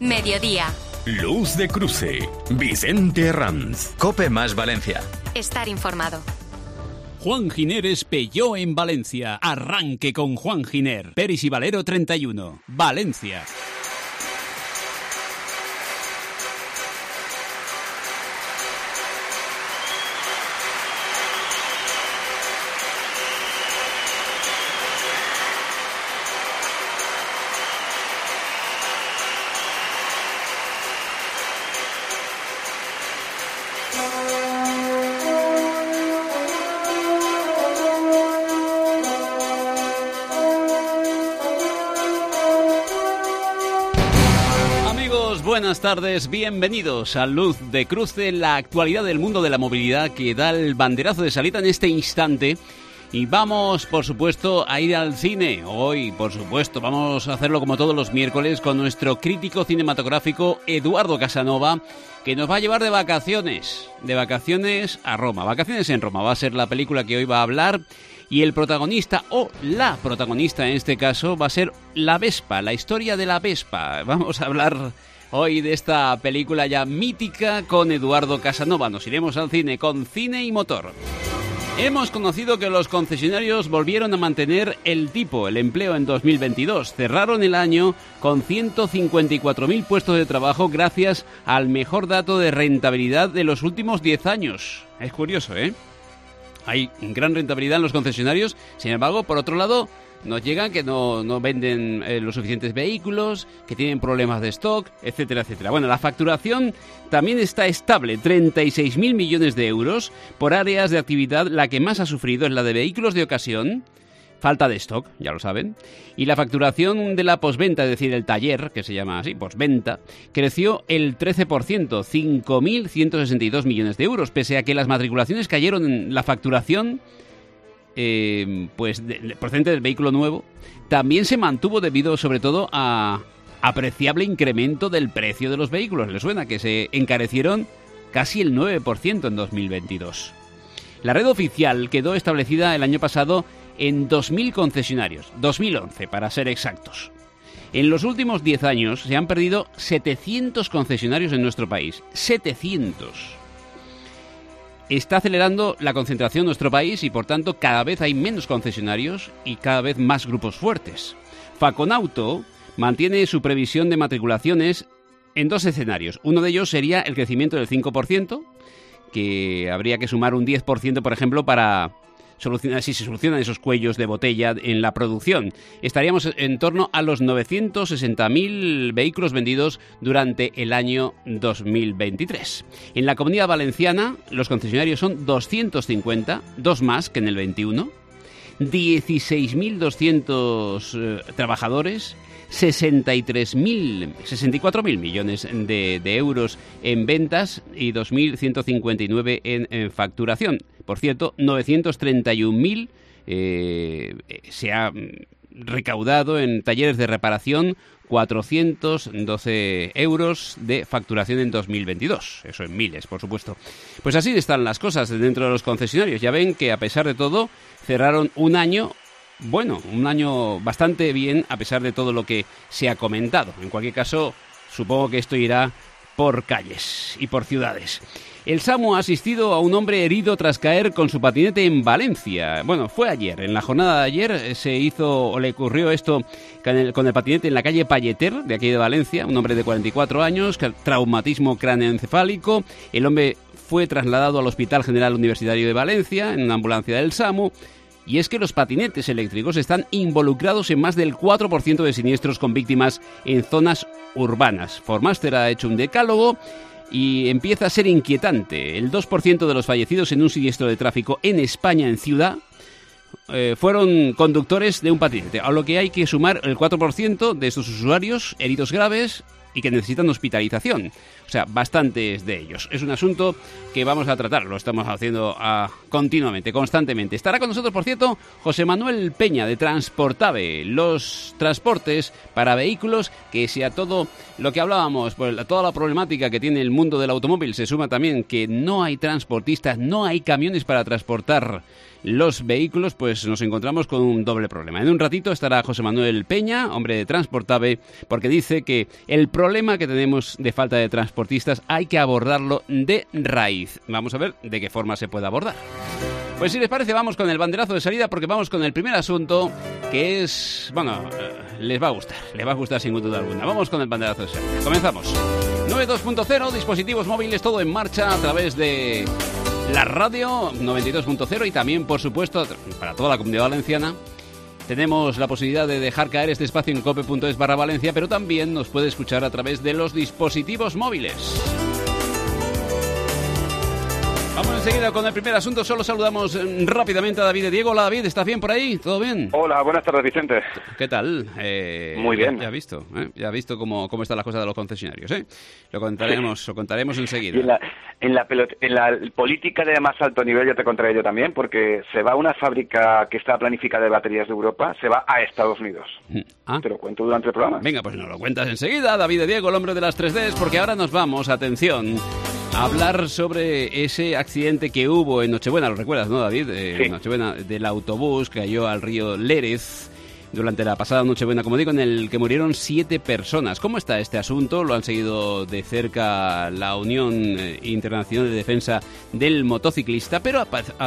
Mediodía. Luz de Cruce. Vicente Herranz. COPE más Valencia. Estar informado. Juan Giner es Peugeot en Valencia. Arranque con Juan Giner. Peris y Valero 31. Valencia. Buenas tardes, bienvenidos a Luz de Cruce, la actualidad del mundo de la movilidad que da el banderazo de salida en este instante. Y vamos, por supuesto, a ir al cine. Hoy, por supuesto, vamos a hacerlo como todos los miércoles con nuestro crítico cinematográfico Eduardo Casanova, que nos va a llevar de vacaciones a Roma. Vacaciones en Roma va a ser la película que hoy va a hablar. Y el protagonista, o la protagonista en este caso, va a ser la Vespa, la historia de la Vespa. Vamos a hablar hoy de esta película ya mítica con Eduardo Casanova. Nos iremos al cine con Cine y Motor. Hemos conocido que los concesionarios volvieron a mantener el empleo en 2022. Cerraron el año con 154.000 puestos de trabajo gracias al mejor dato de rentabilidad de los últimos 10 años. Es curioso, ¿eh? Hay gran rentabilidad en los concesionarios, sin embargo, por otro lado, nos llegan que no venden los suficientes vehículos, que tienen problemas de stock, etcétera, etcétera. Bueno, la facturación también está estable, 36.000 millones de euros. Por áreas de actividad, la que más ha sufrido es la de vehículos de ocasión, falta de stock, ya lo saben, y la facturación de la posventa, es decir, el taller, que se llama así, posventa, creció el 13%, 5.162 millones de euros, pese a que las matriculaciones cayeron en la facturación procedente del vehículo nuevo, también se mantuvo debido sobre todo a apreciable incremento del precio de los vehículos. ¿Les suena? Que se encarecieron casi el 9% en 2022. La red oficial quedó establecida el año pasado en 2.000 concesionarios, 2011 para ser exactos. En los últimos 10 años se han perdido 700 concesionarios en nuestro país, 700. Está acelerando la concentración en nuestro país y, por tanto, cada vez hay menos concesionarios y cada vez más grupos fuertes. Faconauto mantiene su previsión de matriculaciones en dos escenarios. Uno de ellos sería el crecimiento del 5%, que habría que sumar un 10%, por ejemplo, para solucionar, si se solucionan esos cuellos de botella en la producción. Estaríamos en torno a los 960.000 vehículos vendidos durante el año 2023. En la Comunidad Valenciana, los concesionarios son 250, dos más que en el 21, 16.200 trabajadores, 64.000 millones de euros en ventas y 2.159 en facturación. Por cierto, 931.000 se ha recaudado en talleres de reparación, 412 euros de facturación en 2022. Eso en miles, por supuesto. Pues así están las cosas dentro de los concesionarios. Ya ven que, a pesar de todo, cerraron un año bastante bien, a pesar de todo lo que se ha comentado. En cualquier caso, supongo que esto irá por calles y por ciudades. El SAMU ha asistido a un hombre herido tras caer con su patinete en Valencia. Bueno, fue ayer, en la jornada de ayer le ocurrió esto con el patinete en la calle Palleter, de aquí de Valencia, un hombre de 44 años, traumatismo cráneoencefálico. El hombre fue trasladado al Hospital General Universitario de Valencia en una ambulancia del SAMU. Y es que los patinetes eléctricos están involucrados en más del 4% de siniestros con víctimas en zonas urbanas. Formaster ha hecho un decálogo y empieza a ser inquietante. El 2% de los fallecidos en un siniestro de tráfico en España, en ciudad, fueron conductores de un patinete, a lo que hay que sumar el 4% de estos usuarios heridos graves y que necesitan hospitalización. O sea, bastantes de ellos. Es un asunto que vamos a tratar, lo estamos haciendo continuamente, constantemente. Estará con nosotros, por cierto, José Manuel Peña, de Transportave, los transportes para vehículos, que si a todo lo que hablábamos, pues a toda la problemática que tiene el mundo del automóvil, se suma también que no hay transportistas, no hay camiones para transportar los vehículos, pues nos encontramos con un doble problema. En un ratito estará José Manuel Peña, hombre de Transportave, porque dice que el problema problema que tenemos de falta de transportistas hay que abordarlo de raíz. Vamos a ver de qué forma se puede abordar. Pues si les parece, vamos con el banderazo de salida, porque vamos con el primer asunto, que es... Bueno, les va a gustar sin duda alguna. Vamos con el banderazo de salida. Comenzamos. 92.0, dispositivos móviles, todo en marcha a través de la radio 92.0 y también, por supuesto, para toda la Comunidad Valenciana. Tenemos la posibilidad de dejar caer este espacio en cope.es/Valencia, pero también nos puede escuchar a través de los dispositivos móviles. Vamos enseguida con el primer asunto. Solo saludamos rápidamente a David de Diego. Hola, David, ¿estás bien por ahí? ¿Todo bien? Hola, buenas tardes, Vicente. ¿Qué tal? Muy bien. Ya has visto cómo están las cosas de los concesionarios, ¿eh? Lo contaremos enseguida. Y en la política de más alto nivel ya te contaré yo también, porque se va una fábrica que está planificada de baterías de Europa, se va a Estados Unidos. Te lo cuento durante el programa. Venga, pues nos lo cuentas enseguida, David de Diego, el hombre de las 3Ds, porque ahora nos vamos, atención, a hablar sobre ese accidente que hubo en Nochebuena. ¿Lo recuerdas, no, David? Sí. Nochebuena, del autobús que cayó al río Lérez durante la pasada Nochebuena, como digo, en el que murieron 7 personas. ¿Cómo está este asunto? Lo han seguido de cerca la Unión Internacional de Defensa del Motociclista, pero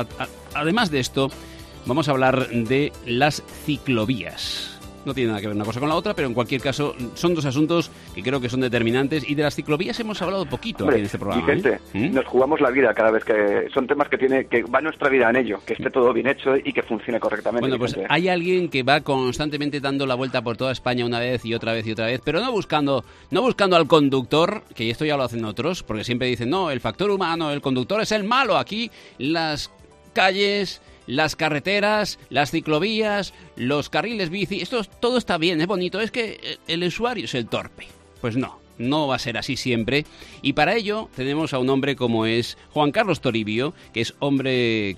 además de esto, vamos a hablar de las ciclovías. No tiene nada que ver una cosa con la otra, pero en cualquier caso son dos asuntos que creo que son determinantes, y de las ciclovías hemos hablado poquito aquí en este programa. Vicente, nos jugamos la vida cada vez que son temas que va nuestra vida en ello, que esté todo bien hecho y que funcione correctamente. Bueno, pues Vicente, hay alguien que va constantemente dando la vuelta por toda España una vez y otra vez y otra vez, pero no buscando al conductor, que esto ya lo hacen otros, porque siempre dicen, no, el factor humano, el conductor es el malo. Aquí las calles, las carreteras, las ciclovías, los carriles bici, todo está bien, es bonito, es que el usuario es el torpe. Pues no va a ser así siempre, y para ello tenemos a un hombre como es Juan Carlos Toribio, que es hombre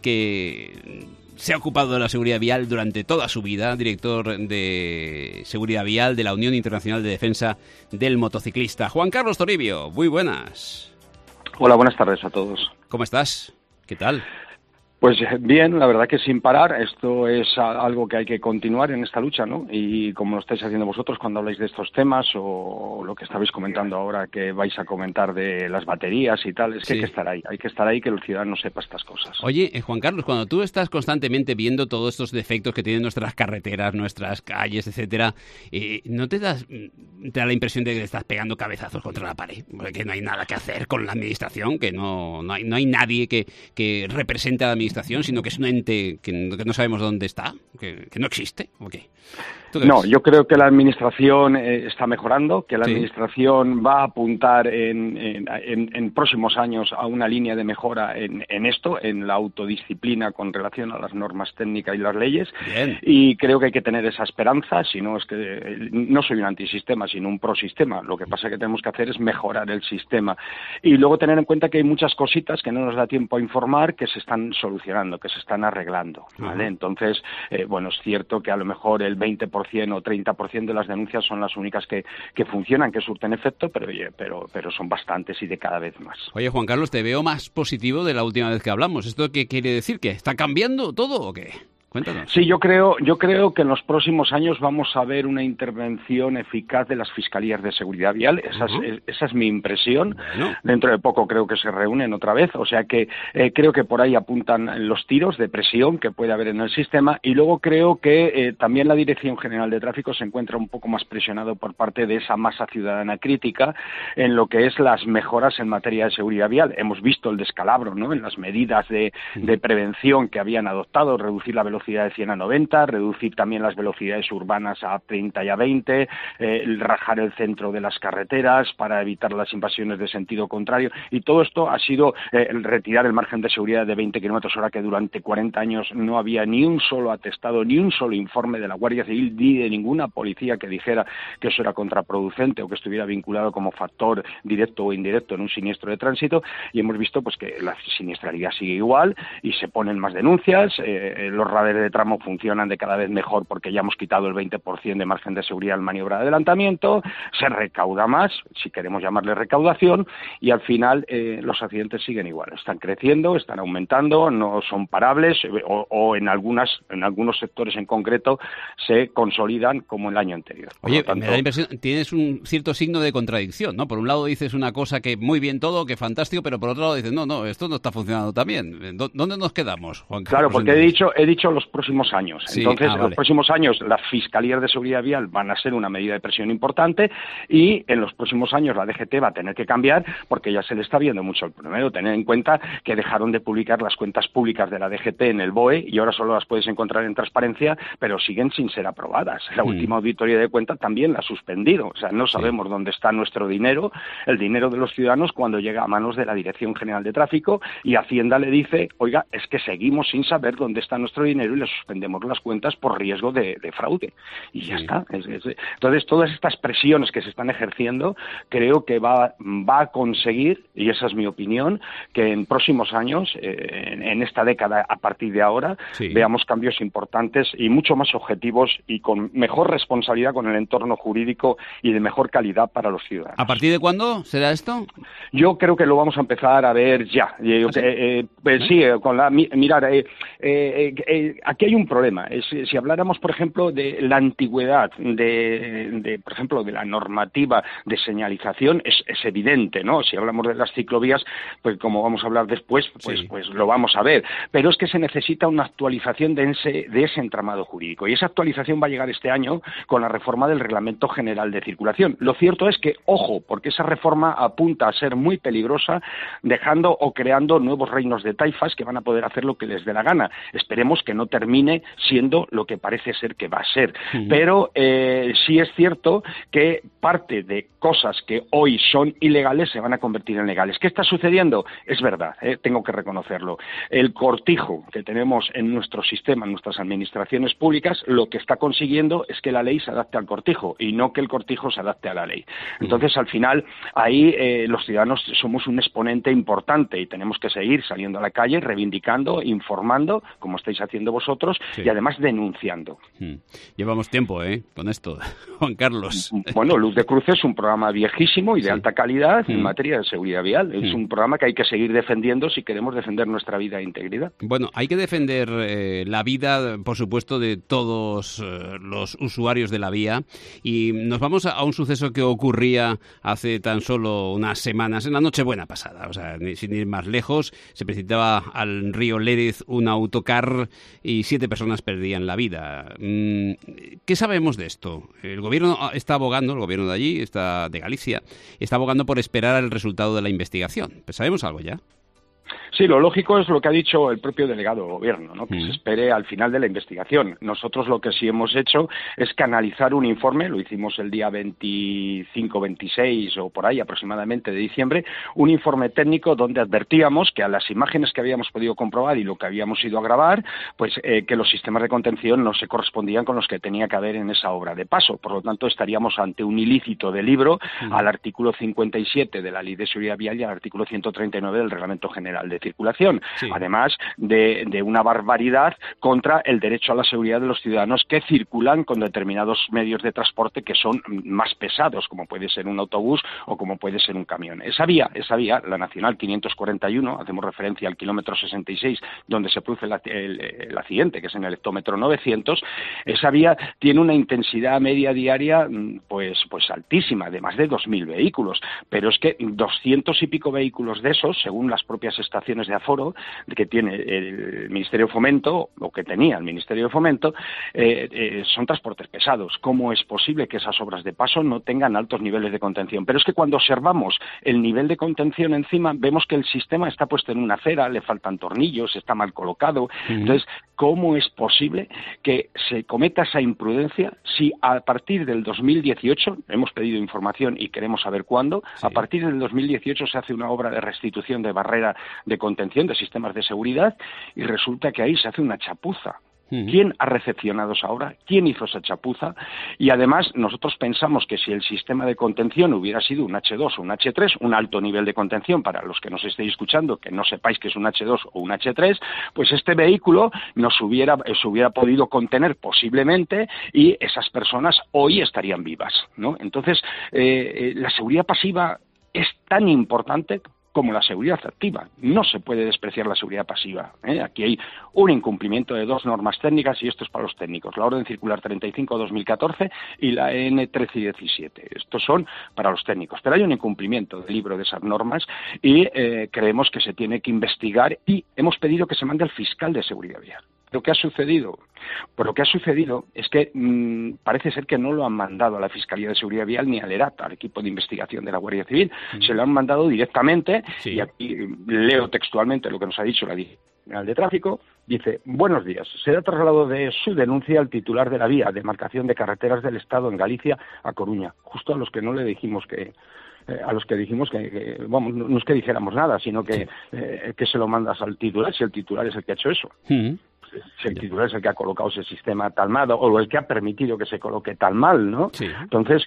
que se ha ocupado de la seguridad vial durante toda su vida, director de seguridad vial de la Unión Internacional de Defensa del Motociclista. Juan Carlos Toribio, muy buenas. Hola, buenas tardes a todos. ¿Cómo estás? ¿Qué tal? Pues bien, la verdad que sin parar. Esto es algo que hay que continuar en esta lucha, ¿no? Y como lo estáis haciendo vosotros cuando habláis de estos temas, o lo que estabais comentando ahora que vais a comentar de las baterías y tal, es que sí, hay que estar ahí, que el ciudadano sepa estas cosas. Oye, Juan Carlos, cuando tú estás constantemente viendo todos estos defectos que tienen nuestras carreteras, nuestras calles, etcétera, ¿no te da la impresión de que estás pegando cabezazos contra la pared? Que no hay nada que hacer con la administración, que no hay nadie que represente a la administración, sino que es un ente que no sabemos dónde está, que no existe, ¿o qué? No, yo creo que la administración está mejorando, que la administración va a apuntar en próximos años a una línea de mejora en esto, en la autodisciplina con relación a las normas técnicas y las leyes. Bien. Y creo que hay que tener esa esperanza. Si no, es que no soy un antisistema, sino un prosistema. Lo que pasa que tenemos que hacer es mejorar el sistema. Y luego tener en cuenta que hay muchas cositas que no nos da tiempo a informar, que se están solucionando, que se están arreglando, ¿vale? Entonces, bueno, es cierto que a lo mejor el 20% o 30% de las denuncias son las únicas que funcionan, que surten efecto, pero son bastantes y de cada vez más. Oye, Juan Carlos, te veo más positivo de la última vez que hablamos. ¿Esto qué quiere decir? ¿Que está cambiando todo o qué? Cuéntanos. Sí, yo creo que en los próximos años vamos a ver una intervención eficaz de las fiscalías de seguridad vial. Esa es mi impresión. Bueno. Dentro de poco creo que se reúnen otra vez, o sea que creo que por ahí apuntan los tiros de presión que puede haber en el sistema, y luego creo que también la Dirección General de Tráfico se encuentra un poco más presionado por parte de esa masa ciudadana crítica en lo que es las mejoras en materia de seguridad vial. Hemos visto el descalabro, ¿no?, en las medidas de prevención que habían adoptado, reducir la velocidad de 100 a 90, reducir también las velocidades urbanas a 30 y a 20, rajar el centro de las carreteras para evitar las invasiones de sentido contrario, y todo esto ha sido retirar el margen de seguridad de 20 km/h, que durante 40 años no había ni un solo atestado, ni un solo informe de la Guardia Civil ni de ninguna policía que dijera que eso era contraproducente o que estuviera vinculado como factor directo o indirecto en un siniestro de tránsito. Y hemos visto pues que la siniestralidad sigue igual y se ponen más denuncias, los radares autoridades de tramo funcionan de cada vez mejor porque ya hemos quitado el 20% de margen de seguridad en maniobra de adelantamiento, se recauda más, si queremos llamarle recaudación, y al final los accidentes siguen igual, están creciendo, están aumentando, no son parables o en algunos sectores en concreto se consolidan como el año anterior. Oye, me da la impresión, tienes un cierto signo de contradicción, ¿no? Por un lado dices una cosa que muy bien todo, que fantástico, pero por otro lado dices, no, esto no está funcionando tan bien. ¿Dónde nos quedamos, Juan Carlos? Claro, porque he dicho los próximos años. Sí, entonces, en los próximos años las fiscalías de seguridad vial van a ser una medida de presión importante y en los próximos años la DGT va a tener que cambiar porque ya se le está viendo mucho el primero. Tener en cuenta que dejaron de publicar las cuentas públicas de la DGT en el BOE y ahora solo las puedes encontrar en transparencia, pero siguen sin ser aprobadas. La última auditoría de cuentas también la ha suspendido. O sea, no sabemos dónde está nuestro dinero, el dinero de los ciudadanos, cuando llega a manos de la Dirección General de Tráfico y Hacienda le dice, oiga, es que seguimos sin saber dónde está nuestro dinero y le suspendemos las cuentas por riesgo de fraude. Y ya está. Entonces, todas estas presiones que se están ejerciendo, creo que va a conseguir, y esa es mi opinión, que en próximos años, en esta década a partir de ahora, veamos cambios importantes y mucho más objetivos y con mejor responsabilidad con el entorno jurídico y de mejor calidad para los ciudadanos. ¿A partir de cuándo será esto? Yo creo que lo vamos a empezar a ver ya. Mirar, aquí hay un problema. Si habláramos, por ejemplo, de la antigüedad, por ejemplo, de la normativa de señalización, es evidente, ¿no? Si hablamos de las ciclovías, pues como vamos a hablar después, pues lo vamos a ver. Pero es que se necesita una actualización de ese entramado jurídico. Y esa actualización va a llegar este año con la reforma del Reglamento General de Circulación. Lo cierto es que, ojo, porque esa reforma apunta a ser muy peligrosa, dejando o creando nuevos reinos de taifas que van a poder hacer lo que les dé la gana. Esperemos que no termine siendo lo que parece ser que va a ser. Pero sí es cierto que parte de cosas que hoy son ilegales se van a convertir en legales. ¿Qué está sucediendo? Es verdad, tengo que reconocerlo. El cortijo que tenemos en nuestro sistema, en nuestras administraciones públicas, lo que está consiguiendo es que la ley se adapte al cortijo y no que el cortijo se adapte a la ley. Entonces, al final, ahí los ciudadanos somos un exponente importante y tenemos que seguir saliendo a la calle, reivindicando, informando, como estáis haciendo vosotros, y además denunciando. Llevamos tiempo, con esto, Juan Carlos. Bueno, Luz de Cruces es un programa viejísimo y de alta calidad en materia de seguridad vial. Es un programa que hay que seguir defendiendo si queremos defender nuestra vida e integridad. Bueno, hay que defender la vida, por supuesto, de todos los usuarios de la vía. Y nos vamos a un suceso que ocurría hace tan solo unas semanas, en la Nochebuena pasada. O sea, sin ir más lejos, se precipitaba al río Lérez un autocar y 7 personas perdían la vida. ¿Qué sabemos de esto? El gobierno está abogando, el gobierno de allí, de Galicia, está abogando por esperar el resultado de la investigación. Pues ¿sabemos algo ya? Sí, lo lógico es lo que ha dicho el propio delegado de gobierno, ¿no? Que se espere al final de la investigación. Nosotros lo que sí hemos hecho es canalizar un informe, lo hicimos el día 25, 26 o por ahí aproximadamente de diciembre, un informe técnico donde advertíamos que a las imágenes que habíamos podido comprobar y lo que habíamos ido a grabar, pues que los sistemas de contención no se correspondían con los que tenía que haber en esa obra de paso. Por lo tanto, estaríamos ante un ilícito de libro al artículo 57 de la Ley de Seguridad Vial y al artículo 139 del Reglamento General de Circulación, además de una barbaridad contra el derecho a la seguridad de los ciudadanos que circulan con determinados medios de transporte que son más pesados, como puede ser un autobús o como puede ser un camión. Esa vía, la Nacional 541, hacemos referencia al kilómetro 66, donde se produce el accidente, que es en el hectómetro 900, esa vía tiene una intensidad media diaria pues altísima, de más de 2.000 vehículos, pero es que 200 y pico vehículos de esos, según las propias estaciones de aforo que tiene el Ministerio de Fomento, o que tenía el Ministerio de Fomento, son transportes pesados. ¿Cómo es posible que esas obras de paso no tengan altos niveles de contención? Pero es que cuando observamos el nivel de contención encima, vemos que el sistema está puesto en una acera, le faltan tornillos, está mal colocado. Entonces, ¿cómo es posible que se cometa esa imprudencia si a partir del 2018, hemos pedido información y queremos saber cuándo, a partir del 2018 se hace una obra de restitución de barrera de contención de sistemas de seguridad y resulta que ahí se hace una chapuza? ¿Quién ha recepcionado esa obra? ¿Quién hizo esa chapuza? Y además nosotros pensamos que si el sistema de contención hubiera sido un H2 o un H3, un alto nivel de contención, para los que nos estéis escuchando, que no sepáis que es un H2 o un H3, pues este vehículo se hubiera podido contener posiblemente y esas personas hoy estarían vivas, ¿no? Entonces, la seguridad pasiva es tan importante como la seguridad activa. No se puede despreciar la seguridad pasiva, ¿eh? Aquí hay un incumplimiento de 2 normas técnicas y esto es para los técnicos, la Orden Circular 35/2014 y la EN 13 y 17. Estos son para los técnicos, pero hay un incumplimiento del libro de esas normas y creemos que se tiene que investigar y hemos pedido que se mande al fiscal de seguridad vial. Lo que ha sucedido es que parece ser que no lo han mandado a la Fiscalía de Seguridad Vial ni al ERAT, al equipo de investigación de la Guardia Civil, se lo han mandado directamente, y aquí leo textualmente lo que nos ha dicho la Dirección General de Tráfico. Dice: buenos días, se ha trasladado de su denuncia al titular de la vía, demarcación de carreteras del Estado en Galicia, a Coruña, justo a los que no le dijimos que... vamos, no es que dijéramos nada, sino que se lo mandas al titular, si el titular es el que ha hecho eso. Si el titular es el que ha colocado ese sistema tal mal o el que ha permitido que se coloque tal mal, ¿no? Sí. Entonces,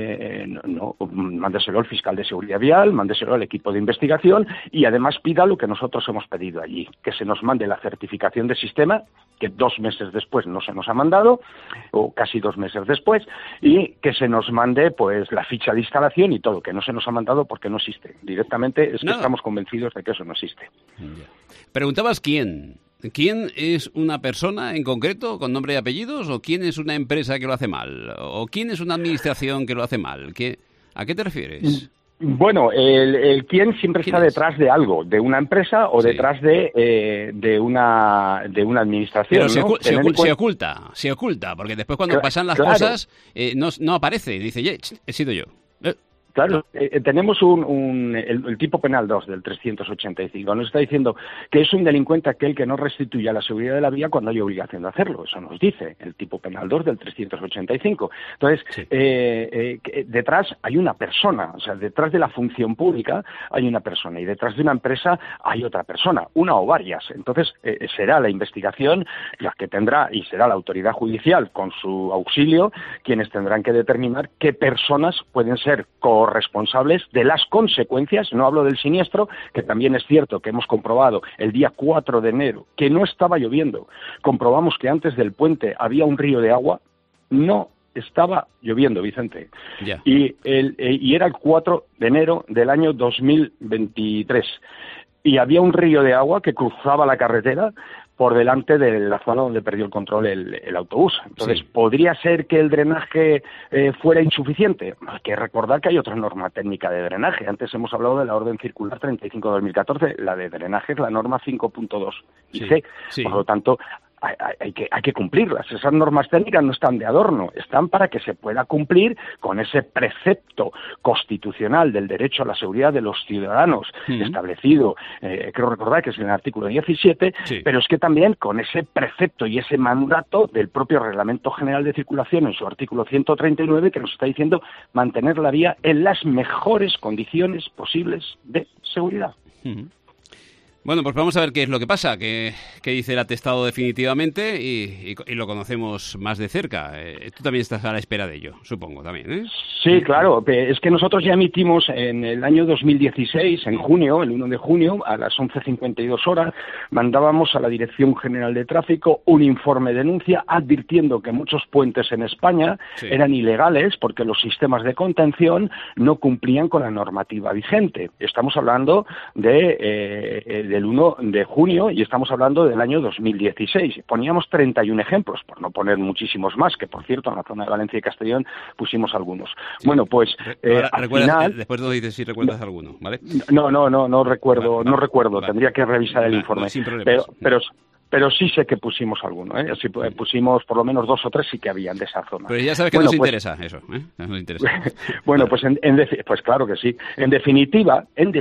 mándeselo al fiscal de seguridad vial, mándeselo al equipo de investigación y además pida lo que nosotros hemos pedido allí, que se nos mande la certificación de sistema, que 2 meses después no se nos ha mandado, o casi 2 meses después, y que se nos mande pues la ficha de instalación y todo, que no se nos ha mandado porque no existe. Directamente es que estamos convencidos de que eso no existe. Preguntabas quién. ¿Quién es una persona en concreto con nombre y apellidos o quién es una empresa que lo hace mal? ¿O quién es una administración que lo hace mal? ¿A qué te refieres? Bueno, el quién siempre está detrás de algo, de una empresa o detrás de una administración. Pero ¿no? se oculta, porque después cuando pasan las cosas no aparece, dice, he sido yo. Claro, tenemos el tipo penal 2 del 385. Nos está diciendo que es un delincuente aquel que no restituya la seguridad de la vía cuando hay obligación de hacerlo. Eso nos dice el tipo penal 2 del 385. Entonces, detrás hay una persona, o sea, detrás de la función pública hay una persona y detrás de una empresa hay otra persona, una o varias. Entonces, será la investigación la que tendrá y será la autoridad judicial con su auxilio quienes tendrán que determinar qué personas pueden ser responsables de las consecuencias. No hablo del siniestro, que también es cierto que hemos comprobado el día 4 de enero que no estaba lloviendo. Comprobamos que antes del puente había un río de agua. No estaba lloviendo, Vicente. Yeah. Y era el 4 de enero del año 2023. Y había un río de agua que cruzaba la carretera por delante de la zona donde perdió el control el autobús. Entonces, ¿podría ser que el drenaje fuera insuficiente? Hay que recordar que hay otra norma técnica de drenaje. Antes hemos hablado de la Orden Circular 35/2014. La de drenaje es la norma 5.2 C. Por lo tanto, hay que cumplirlas. Esas normas técnicas no están de adorno, están para que se pueda cumplir con ese precepto constitucional del derecho a la seguridad de los ciudadanos establecido, creo recordar que es en el artículo 17, pero es que también con ese precepto y ese mandato del propio Reglamento General de Circulación en su artículo 139 que nos está diciendo mantener la vía en las mejores condiciones posibles de seguridad. Bueno, pues vamos a ver qué es lo que pasa, qué dice el atestado definitivamente y lo conocemos más de cerca. Tú también estás a la espera de ello, supongo, también, ¿eh? Sí, claro. Es que nosotros ya emitimos en el año 2016, en junio, el 1 de junio, a las 11:52 horas, mandábamos a la Dirección General de Tráfico un informe de denuncia advirtiendo que muchos puentes en España eran ilegales porque los sistemas de contención no cumplían con la normativa vigente. Estamos hablando del 1 de junio y estamos hablando del año 2016. Poníamos 31 ejemplos, por no poner muchísimos más, que por cierto en la zona de Valencia y Castellón pusimos algunos. Bueno, pues al final... Después no dices si recuerdas alguno, ¿vale? No recuerdo, vale. Tendría que revisar el informe. Sin problemas. Pero sí sé que pusimos alguno, ¿eh? Sí, pusimos por lo menos 2 o 3 sí que habían de esa zona. Pero ya sabes que nos interesa eso, ¿eh? Nos interesa. Bueno, pues pues claro que sí. En definitiva,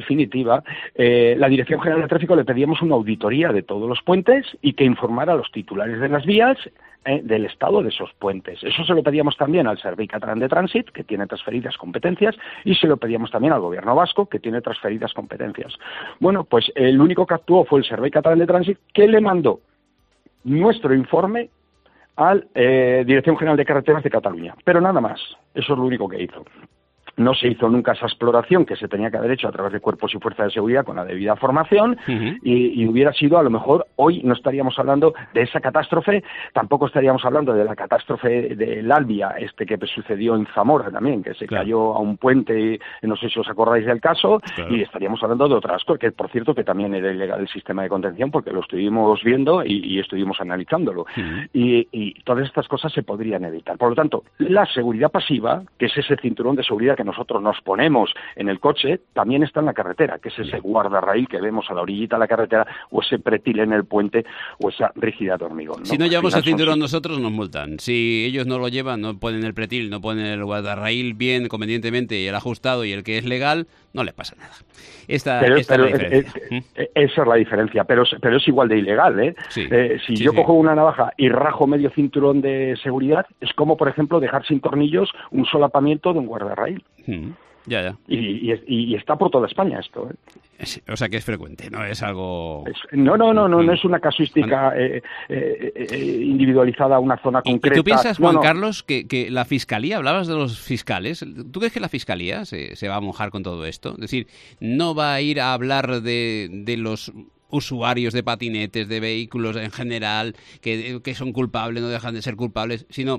la Dirección General de Tráfico le pedíamos una auditoría de todos los puentes y que informara a los titulares de las vías del estado de esos puentes. Eso se lo pedíamos también al Servei Catalán de Trànsit, que tiene transferidas competencias, y se lo pedíamos también al Gobierno vasco, que tiene transferidas competencias. Bueno, pues el único que actuó fue el Servei Catalán de Trànsit, que le mandó nuestro informe al Dirección General de Carreteras de Cataluña, pero nada más. Eso es lo único que hizo. No se hizo nunca esa exploración que se tenía que haber hecho a través de cuerpos y fuerzas de seguridad con la debida formación, y hubiera sido, a lo mejor, hoy no estaríamos hablando de esa catástrofe, tampoco estaríamos hablando de la catástrofe del Albia, que sucedió en Zamora también, que se cayó a un puente, no sé si os acordáis del caso, y estaríamos hablando de otras cosas, que por cierto que también era ilegal el sistema de contención, porque lo estuvimos viendo y estuvimos analizándolo. Y todas estas cosas se podrían evitar. Por lo tanto, la seguridad pasiva, que es ese cinturón de seguridad que nosotros nos ponemos en el coche, también está en la carretera, que es ese guardarraíl que vemos a la orillita de la carretera, o ese pretil en el puente, o esa rígida de hormigón, ¿no? Si no llevamos el cinturón nosotros, nos multan. Si ellos no lo llevan, no ponen el pretil, no ponen el guardarraíl bien, convenientemente, y el ajustado y el que es legal, no les pasa nada. Esa es la diferencia. Esa es la diferencia, pero es igual de ilegal, ¿eh? Si yo cojo una navaja y rajo medio cinturón de seguridad, es como, por ejemplo, dejar sin tornillos un solapamiento de un guardarraíl. Ya. Y está por toda España esto, ¿eh? O sea que es frecuente, no es algo... No es una casuística individualizada a una zona concreta. ¿Y tú piensas, Juan Carlos, que la Fiscalía, hablabas de los fiscales, ¿tú crees que la Fiscalía se va a mojar con todo esto? Es decir, no va a ir a hablar de los usuarios de patinetes, de vehículos en general, que son culpables, no dejan de ser culpables, sino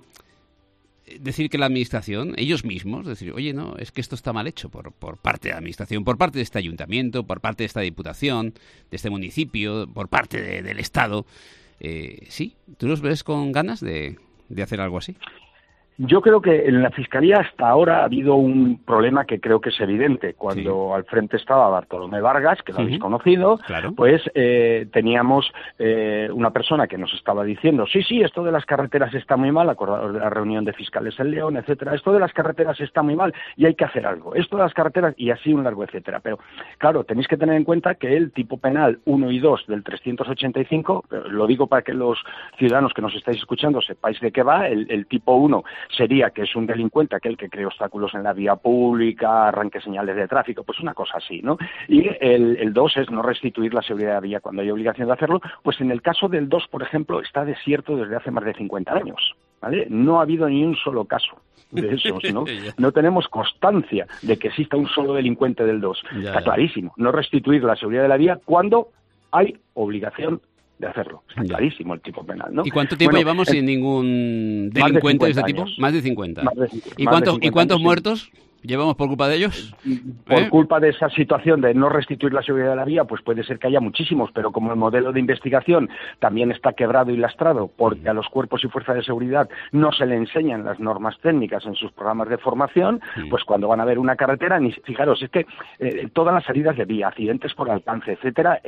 decir que la Administración, ellos mismos, decir, oye, no, es que esto está mal hecho por parte de la Administración, por parte de este ayuntamiento, por parte de esta Diputación, de este municipio, por parte del Estado. ¿Sí? ¿Tú los ves con ganas de hacer algo así? Yo creo que en la Fiscalía hasta ahora ha habido un problema que creo que es evidente. Cuando al frente estaba Bartolomé Vargas, que lo habéis conocido, pues teníamos una persona que nos estaba diciendo, sí, esto de las carreteras está muy mal, acordados de la reunión de fiscales en León, etcétera, esto de las carreteras está muy mal y hay que hacer algo, esto de las carreteras, y así un largo etcétera. Pero, claro, tenéis que tener en cuenta que el tipo penal 1 y 2 del 385, lo digo para que los ciudadanos que nos estáis escuchando sepáis de qué va, el tipo 1 sería que es un delincuente aquel que crea obstáculos en la vía pública, arranque señales de tráfico, pues una cosa así, ¿no? Y el 2 es no restituir la seguridad de la vía cuando hay obligación de hacerlo. Pues en el caso del 2, por ejemplo, está desierto desde hace más de 50 años, ¿vale? No ha habido ni un solo caso de esos, ¿no? No tenemos constancia de que exista un solo delincuente del 2. Está clarísimo, no restituir la seguridad de la vía cuando hay obligación de hacerlo. Está clarísimo el tipo penal, ¿no? ¿Y cuánto tiempo llevamos sin ningún delincuente de este tipo? Más de 50. ¿Y cuántos muertos llevamos por culpa de ellos? Por culpa de esa situación de no restituir la seguridad de la vía, pues puede ser que haya muchísimos, pero como el modelo de investigación también está quebrado y lastrado, porque a los cuerpos y fuerzas de seguridad no se le enseñan las normas técnicas en sus programas de formación, pues cuando van a ver una carretera, fijaros, es que todas las salidas de vía, accidentes por alcance, etcétera,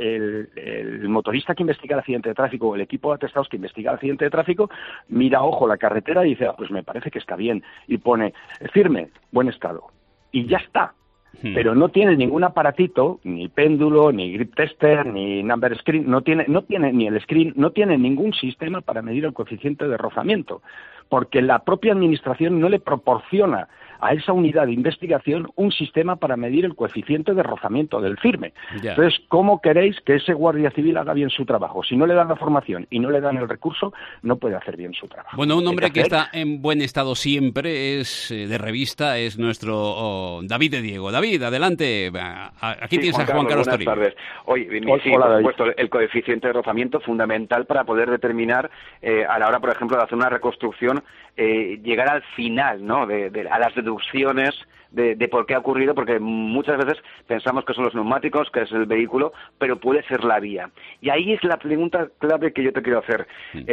el motorista que investiga el accidente de tráfico o el equipo de atestados que investiga el accidente de tráfico mira, ojo, la carretera y dice, pues me parece que está bien, y pone firme, buen estado, y ya está. Pero no tiene ningún aparatito, ni péndulo, ni grip tester, ni number screen, no tiene ni el screen, no tiene ningún sistema para medir el coeficiente de rozamiento, porque la propia administración no le proporciona a esa unidad de investigación un sistema para medir el coeficiente de rozamiento del firme. Entonces, ¿cómo queréis que ese guardia civil haga bien su trabajo? Si no le dan la formación y no le dan el recurso, no puede hacer bien su trabajo. Bueno, un hombre que está en buen estado siempre, es de revista, es nuestro David de Diego. David, adelante. Aquí tienes a Juan Carlos Toribio. Buenas tardes. Oye, sí, por supuesto, el coeficiente de rozamiento fundamental para poder determinar a la hora, por ejemplo, de hacer una reconstrucción, llegar al final, ¿no? A las deducciones de por qué ha ocurrido, porque muchas veces pensamos que son los neumáticos, que es el vehículo, pero puede ser la vía. Y ahí es la pregunta clave que yo te quiero hacer.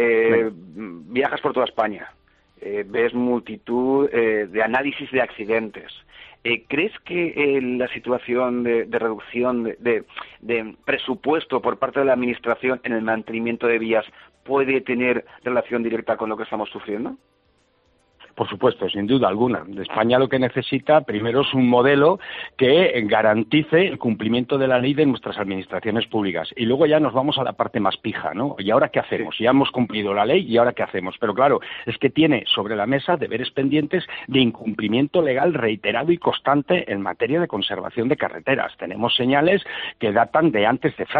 Viajas por toda España, ves multitud de análisis de accidentes. ¿Crees que la situación de reducción de presupuesto por parte de la Administración en el mantenimiento de vías puede tener relación directa con lo que estamos sufriendo? Por supuesto, sin duda alguna. España lo que necesita primero es un modelo que garantice el cumplimiento de la ley de nuestras administraciones públicas. Y luego ya nos vamos a la parte más pija, ¿no? ¿Y ahora qué hacemos? Ya hemos cumplido la ley, ¿y ahora qué hacemos? Pero claro, es que tiene sobre la mesa deberes pendientes de incumplimiento legal reiterado y constante en materia de conservación de carreteras. Tenemos señales que datan de antes de Franco.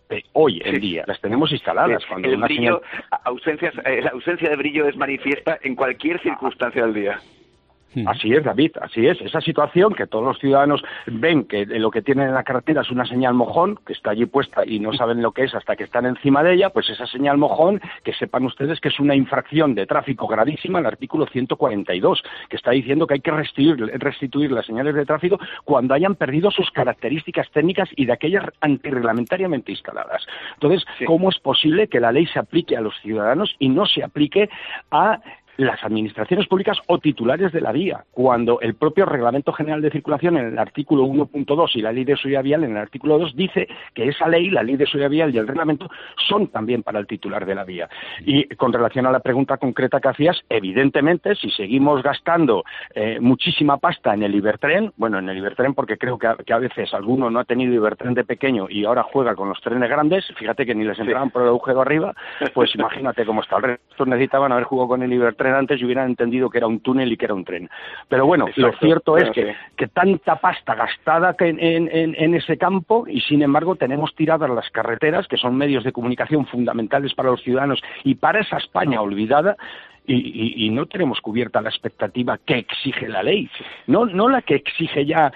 hoy en día, las tenemos instaladas. Cuando el brillo, la ausencia de brillo es manifiesta en cualquier circunstancia del día. Así es, David, así es. Esa situación que todos los ciudadanos ven que lo que tienen en la carretera es una señal mojón, que está allí puesta y no saben lo que es hasta que están encima de ella, pues esa señal mojón, que sepan ustedes que es una infracción de tráfico gravísima, el artículo 142, que está diciendo que hay que restituir las señales de tráfico cuando hayan perdido sus características técnicas y de aquellas antirreglamentariamente instaladas. Entonces, ¿cómo es posible que la ley se aplique a los ciudadanos y no se aplique a las administraciones públicas o titulares de la vía, cuando el propio Reglamento General de Circulación en el artículo 1.2 y la Ley de Seguridad Vial en el artículo 2 dice que esa ley, la Ley de Seguridad Vial y el reglamento son también para el titular de la vía? Y con relación a la pregunta concreta que hacías, evidentemente, si seguimos gastando muchísima pasta en el Ibertren, porque creo que a veces alguno no ha tenido Ibertren de pequeño y ahora juega con los trenes grandes, fíjate que ni les entraban por el agujero arriba, pues imagínate cómo está. El resto necesitaban haber jugado con el Ibertren antes y hubieran entendido que era un túnel y que era un tren. Pero bueno, lo cierto es que tanta pasta gastada en ese campo y sin embargo tenemos tiradas las carreteras, que son medios de comunicación fundamentales para los ciudadanos y para esa España olvidada, y no tenemos cubierta la expectativa que exige la ley, no la que exige ya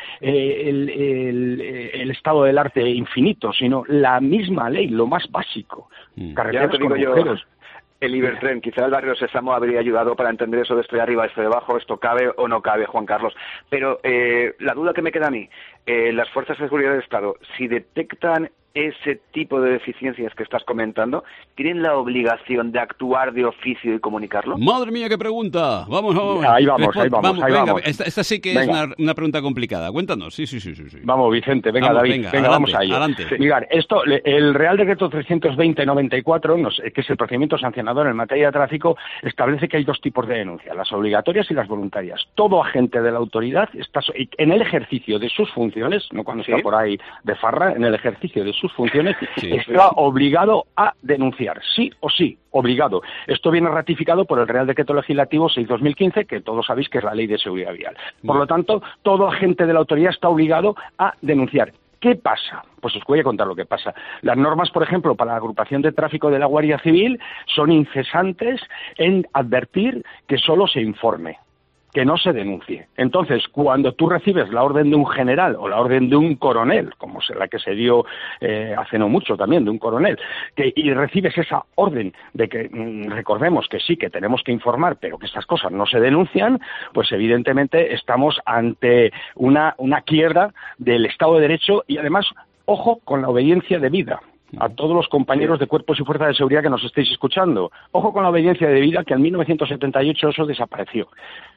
el estado del arte infinito, sino la misma ley, lo más básico. Carreteras con agujeros. El Ibertren, quizá el barrio Sésamo habría ayudado para entender eso de esto de arriba, esto de abajo, esto cabe o no cabe, Juan Carlos. Pero la duda que me queda a mí, las fuerzas de seguridad del Estado, si detectan ese tipo de deficiencias que estás comentando, ¿tienen la obligación de actuar de oficio y comunicarlo? ¡Madre mía, qué pregunta! Vamos. Ahí vamos. Esta sí que es una pregunta complicada. Cuéntanos. Sí. Vamos, Vicente, venga, vamos, David, venga, vamos a ello. Adelante. Sí. Mirad, el Real Decreto 320/94, que es el procedimiento sancionador en materia de tráfico, establece que hay dos tipos de denuncias, las obligatorias y las voluntarias. Todo agente de la autoridad está en el ejercicio de sus funciones, no cuando está por ahí de farra, en el ejercicio de sus funciones, está obligado a denunciar, sí o sí, obligado. Esto viene ratificado por el Real Decreto Legislativo 6/2015, que todos sabéis que es la Ley de Seguridad Vial. Por lo tanto, todo agente de la autoridad está obligado a denunciar. ¿Qué pasa? Pues os voy a contar lo que pasa. Las normas, por ejemplo, para la agrupación de tráfico de la Guardia Civil son incesantes en advertir que solo se informe, que no se denuncie. Entonces, cuando tú recibes la orden de un general o la orden de un coronel, como la que se dio hace no mucho también, de un coronel, y recibes esa orden de que, recordemos que sí, que tenemos que informar, pero que estas cosas no se denuncian, pues evidentemente estamos ante una quiebra del Estado de Derecho y además, ojo, con la obediencia debida. A todos los compañeros de cuerpos y fuerzas de seguridad que nos estéis escuchando, ojo con la obediencia debida, que en 1978 eso desapareció.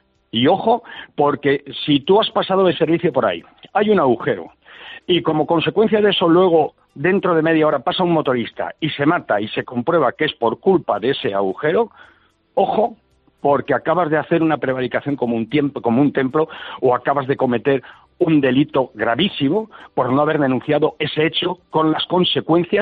Y ojo, porque si tú has pasado de servicio por ahí, hay un agujero, y como consecuencia de eso luego, dentro de media hora, pasa un motorista y se mata y se comprueba que es por culpa de ese agujero, ojo, porque acabas de hacer una prevaricación como un templo, o acabas de cometer un delito gravísimo por no haber denunciado ese hecho con las consecuencias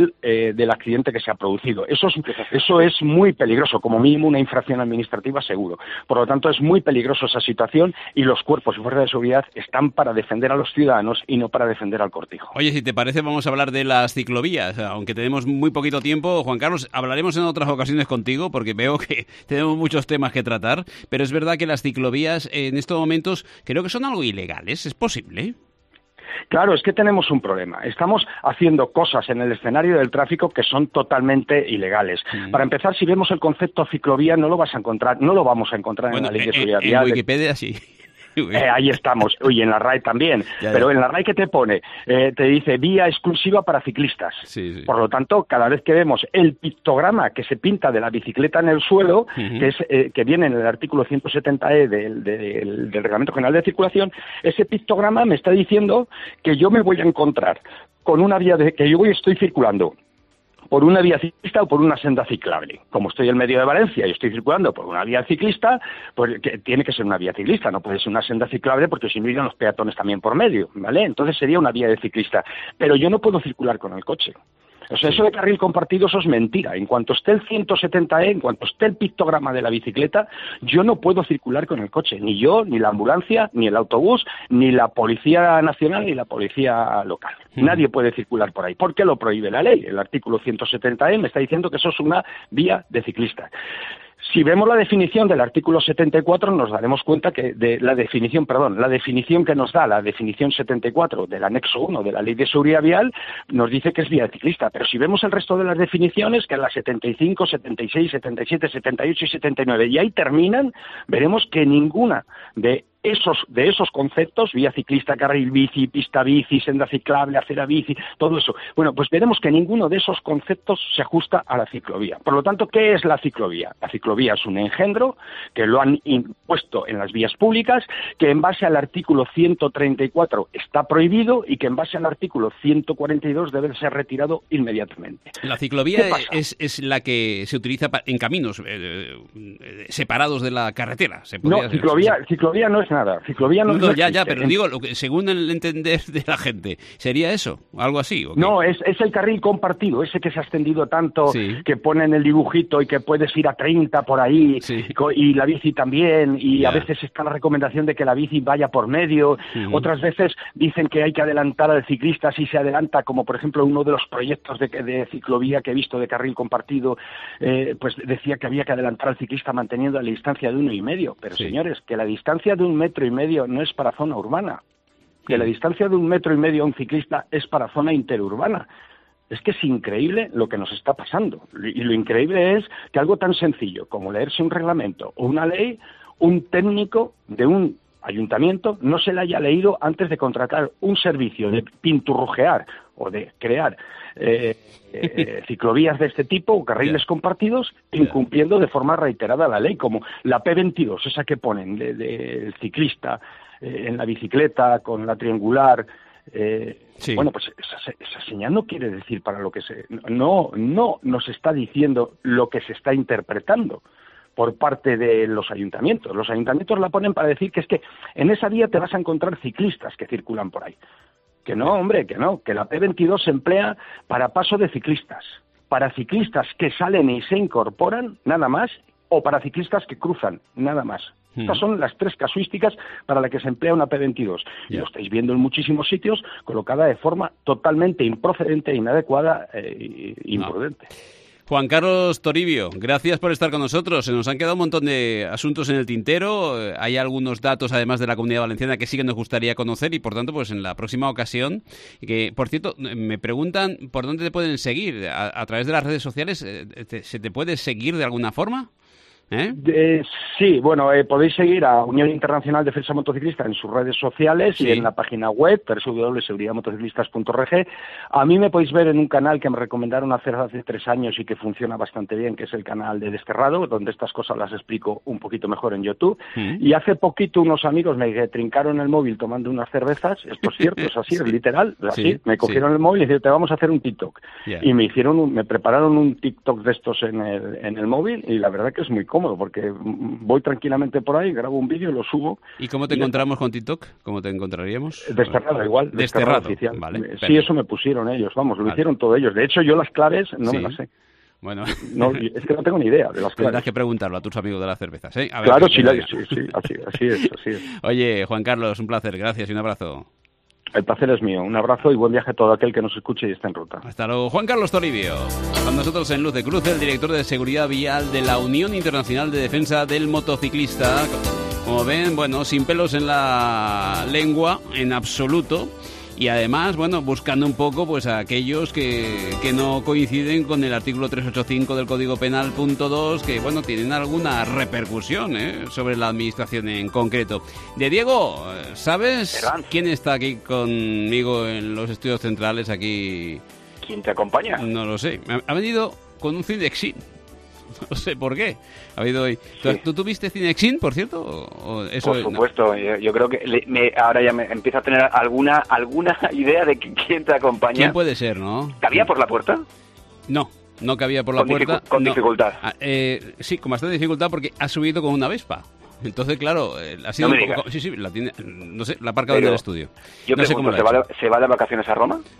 del accidente que se ha producido. Eso es muy peligroso, como mínimo una infracción administrativa seguro. Por lo tanto, es muy peligroso esa situación y los cuerpos y fuerzas de seguridad están para defender a los ciudadanos y no para defender al cortijo. Oye, si te parece, vamos a hablar de las ciclovías. Aunque tenemos muy poquito tiempo, Juan Carlos, hablaremos en otras ocasiones contigo porque veo que tenemos muchos temas que tratar, pero es verdad que las ciclovías en estos momentos creo que son algo ilegales. ¿Es posible? Claro, es que tenemos un problema. Estamos haciendo cosas en el escenario del tráfico que son totalmente ilegales. Para empezar, si vemos el concepto ciclovía, no lo vamos a encontrar en la Ley de Seguridad Vial. En Wikipedia sí. Ahí estamos, y en la RAE también, pero en la RAE, ¿qué te pone? Te dice vía exclusiva para ciclistas. Sí. Por lo tanto, cada vez que vemos el pictograma que se pinta de la bicicleta en el suelo, que viene en el artículo 170E del Reglamento General de Circulación, ese pictograma me está diciendo que yo me voy a encontrar con una vía que yo estoy circulando por una vía ciclista o por una senda ciclable. Como estoy en medio de Valencia y estoy circulando por una vía ciclista, pues que tiene que ser una vía ciclista, no puede ser una senda ciclable porque si no irían los peatones también por medio, ¿vale? Entonces sería una vía de ciclista. Pero yo no puedo circular con el coche. O sea, eso de carril compartido, eso es mentira. En cuanto esté el 170E, en cuanto esté el pictograma de la bicicleta, yo no puedo circular con el coche. Ni yo, ni la ambulancia, ni el autobús, ni la Policía Nacional, ni la Policía Local. Nadie puede circular por ahí. ¿Por qué lo prohíbe la ley? El artículo 170E me está diciendo que eso es una vía de ciclistas. Si vemos la definición del artículo 74, nos daremos cuenta que la definición que nos da la definición 74 del anexo 1 de la Ley de Seguridad Vial nos dice que es vía ciclista. Pero si vemos el resto de las definiciones, que es la 75, 76, 77, 78 y 79, y ahí terminan, veremos que ninguna de esos conceptos, vía ciclista, carril bici, pista bici, senda ciclable, acera bici, todo eso. Bueno, pues veremos que ninguno de esos conceptos se ajusta a la ciclovía. Por lo tanto, ¿qué es la ciclovía? La ciclovía es un engendro que lo han impuesto en las vías públicas, que en base al artículo 134 está prohibido y que en base al artículo 142 debe ser retirado inmediatamente. La ciclovía es la que se utiliza en caminos separados de la carretera. No, ciclovía no es nada. Ciclovía no existe. Ya, pero digo, según el entender de la gente, ¿sería eso? ¿Algo así? ¿O qué? No, es el carril compartido, ese que se ha extendido tanto, que ponen el dibujito y que puedes ir a 30 por ahí, y la bici también, y a veces está la recomendación de que la bici vaya por medio, otras veces dicen que hay que adelantar al ciclista si se adelanta, como por ejemplo uno de los proyectos de ciclovía que he visto de carril compartido, pues decía que había que adelantar al ciclista manteniendo la distancia de 1,5 metros, pero señores, que la distancia de 1,5 metros no es para zona urbana, que la distancia de 1,5 metros a un ciclista es para zona interurbana. Es que es increíble lo que nos está pasando. Y lo increíble es que algo tan sencillo como leerse un reglamento o una ley, un técnico de un ayuntamiento no se la haya leído antes de contratar un servicio de pinturrujear o de crear ciclovías de este tipo o carriles compartidos, incumpliendo de forma reiterada la ley, como la P22, esa que ponen del ciclista en la bicicleta con la triangular. Bueno, pues esa señal no quiere decir para lo que no nos está diciendo lo que se está interpretando por parte de los ayuntamientos. Los ayuntamientos la ponen para decir que es que en esa vía te vas a encontrar ciclistas que circulan por ahí. Que no, hombre, que no, que la P22 se emplea para paso de ciclistas, para ciclistas que salen y se incorporan, nada más, o para ciclistas que cruzan, nada más. Estas son las tres casuísticas para las que se emplea una P22. Y lo estáis viendo en muchísimos sitios, colocada de forma totalmente improcedente, inadecuada e imprudente. Juan Carlos Toribio, gracias por estar con nosotros. Se nos han quedado un montón de asuntos en el tintero. Hay algunos datos, además de la Comunidad Valenciana, que sí que nos gustaría conocer y, por tanto, pues en la próxima ocasión, que, por cierto, me preguntan por dónde te pueden seguir. ¿A través de las redes sociales se te puede seguir de alguna forma? Sí, bueno, podéis seguir a Unión Internacional de Defensa Motociclista en sus redes sociales y en la página web www.seguridadmotociclistas.org. A mí me podéis ver en un canal que me recomendaron hacer hace 3 años y que funciona bastante bien, que es el canal de Desterrado, donde estas cosas las explico un poquito mejor en YouTube. Y hace poquito unos amigos me trincaron el móvil tomando unas cervezas. Esto es cierto, es así, es literal, así. Me cogieron el móvil y dijeron, te vamos a hacer un TikTok. Y me prepararon un TikTok de estos en el móvil, y la verdad que es muy cómodo, porque voy tranquilamente por ahí, grabo un vídeo y lo subo. ¿Y cómo te encontramos con TikTok? ¿Cómo te encontraríamos? Desterrado, igual. Desterrado oficial. Vale, sí, eso me pusieron ellos, vamos, lo hicieron todos ellos. De hecho, yo las claves no me las sé. Bueno, no, es que no tengo ni idea de las claves. Tendrás que preguntarlo a tus amigos de las cervezas, ¿eh? A ver, claro, sí, así es. Oye, Juan Carlos, un placer, gracias y un abrazo. El placer es mío. Un abrazo y buen viaje a todo aquel que nos escuche y esté en ruta. Hasta luego. Juan Carlos Toribio, con nosotros en Luz de Cruce, el director de Seguridad Vial de la Unión Internacional de Defensa del Motociclista. Como ven, bueno, sin pelos en la lengua, en absoluto. Y además, bueno, buscando un poco pues a aquellos que no coinciden con el artículo 385 del Código Penal .2, que bueno, tienen alguna repercusión sobre la administración en concreto. De Diego, ¿sabes quién está aquí conmigo en los estudios centrales aquí? ¿Quién te acompaña? No lo sé. Ha venido con un Cinexin. No sé por qué. Ha habido hoy. ¿Tú tuviste Cinexin, por cierto? ¿O eso por supuesto. No? Yo creo que ahora ya me empiezo a tener alguna idea de quién te acompaña. ¿Quién puede ser, no? ¿Cabía por la puerta? No cabía por la puerta. Con dificultad. Sí, con bastante dificultad porque ha subido con una Vespa. Entonces, claro, ha sido un poco... Sí, la tiene, no sé, la ha aparcado en el estudio. Yo pregunto, ¿se va de vacaciones a Roma?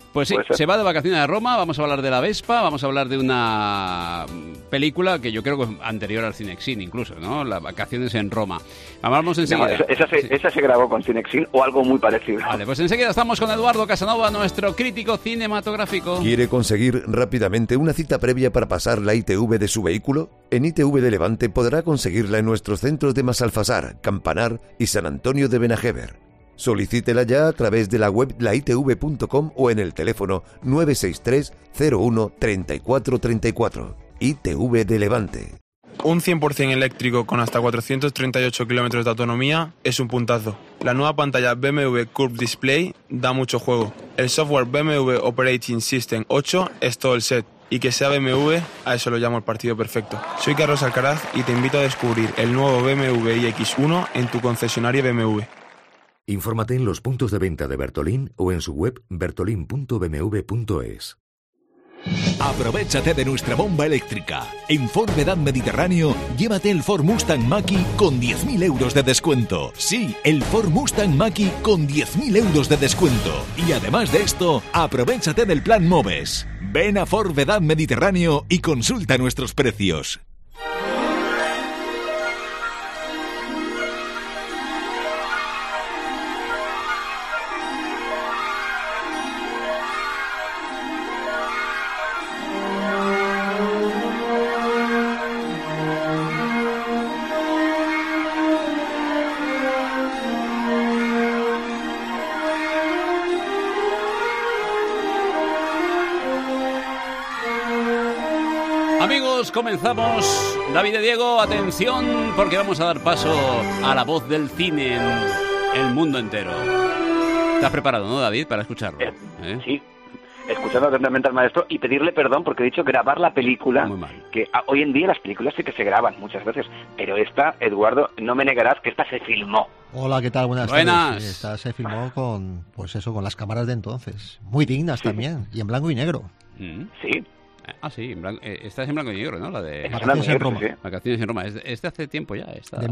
Pues sí, se va de vacaciones a Roma, vamos a hablar de la Vespa, vamos a hablar de una película que yo creo que es anterior al Cinexin incluso, ¿no? Las vacaciones en Roma. Vamos enseguida. No, esa se grabó con Cinexin o algo muy parecido. Vale, pues enseguida estamos con Eduardo Casanova, nuestro crítico cinematográfico. ¿Quiere conseguir rápidamente una cita previa para pasar la ITV de su vehículo? En ITV de Levante podrá conseguirla en nuestros centros de Masalfasar, Campanar y San Antonio de Benajever. Solicítela ya a través de la web laitv.com o en el teléfono 963 01 34 34. ITV de Levante. Un 100% eléctrico con hasta 438 kilómetros de autonomía es un puntazo. La nueva pantalla BMW Curve Display da mucho juego. El software BMW Operating System 8 es todo el set. Y que sea BMW, a eso lo llamo el partido perfecto. Soy Carlos Alcaraz y te invito a descubrir el nuevo BMW iX1 en tu concesionario BMW. Infórmate en los puntos de venta de Bertolín o en su web bertolin.bmw.es. Aprovéchate de nuestra bomba eléctrica. En Ford Vedad Mediterráneo, llévate el Ford Mustang Mach-E con 10.000 euros de descuento. Sí, el Ford Mustang Mach-E con 10.000 euros de descuento. Y además de esto, aprovéchate del plan MOVES. Ven a Ford Vedad Mediterráneo y consulta nuestros precios. Amigos, comenzamos. David y Diego, atención, porque vamos a dar paso a la voz del cine en el mundo entero. ¿Estás preparado, no, David, para escucharlo? Sí, escuchando atentamente al maestro y pedirle perdón porque he dicho grabar la película. Muy mal. Que hoy en día las películas sí que se graban muchas veces, pero esta, Eduardo, no me negarás que esta se filmó. Hola, ¿qué tal? Buenas tardes. Esta se filmó con las cámaras de entonces. Muy dignas también, y en blanco y negro. Sí. Ah, sí, esta es en blanco y negro, ¿no? La de Vacaciones en Roma. Sí. Vacaciones en Roma. Es de hace tiempo ya. De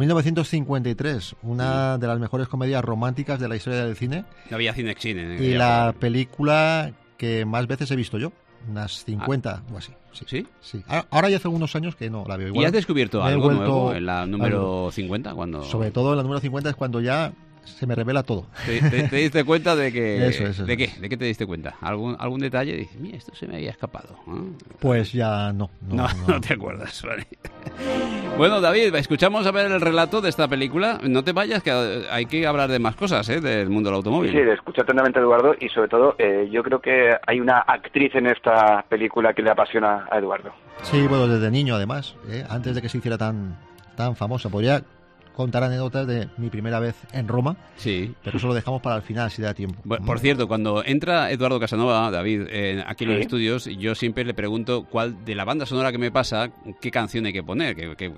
1953, una de las mejores comedias románticas de la historia del cine. No había Cinexin. Y la película que más veces he visto yo, unas 50 o así. ¿Sí? Sí. Ahora ya hace unos años que no la veo igual. ¿Y has descubierto algo nuevo en la número 50? Sobre todo en la número 50 es cuando ya se me revela todo. ¿Te diste cuenta de que... Eso. ¿De qué? ¿De qué te diste cuenta? ¿Algún detalle? Dices, mira, esto se me había escapado. Pues ya no te acuerdas. Vale. Bueno, David, escuchamos a ver el relato de esta película. No te vayas, que hay que hablar de más cosas, del mundo del automóvil. Sí, escucho atentamente a Eduardo y sobre todo yo creo que hay una actriz en esta película que le apasiona a Eduardo. Sí, bueno, desde niño además, antes de que se hiciera tan famosa. Podría contar anécdotas de mi primera vez en Roma, sí, pero eso lo dejamos para el final si da tiempo. Bueno, por cierto, cuando entra Eduardo Casanova, David, aquí en los estudios, yo siempre le pregunto cuál de la banda sonora que me pasa, qué canción hay que poner,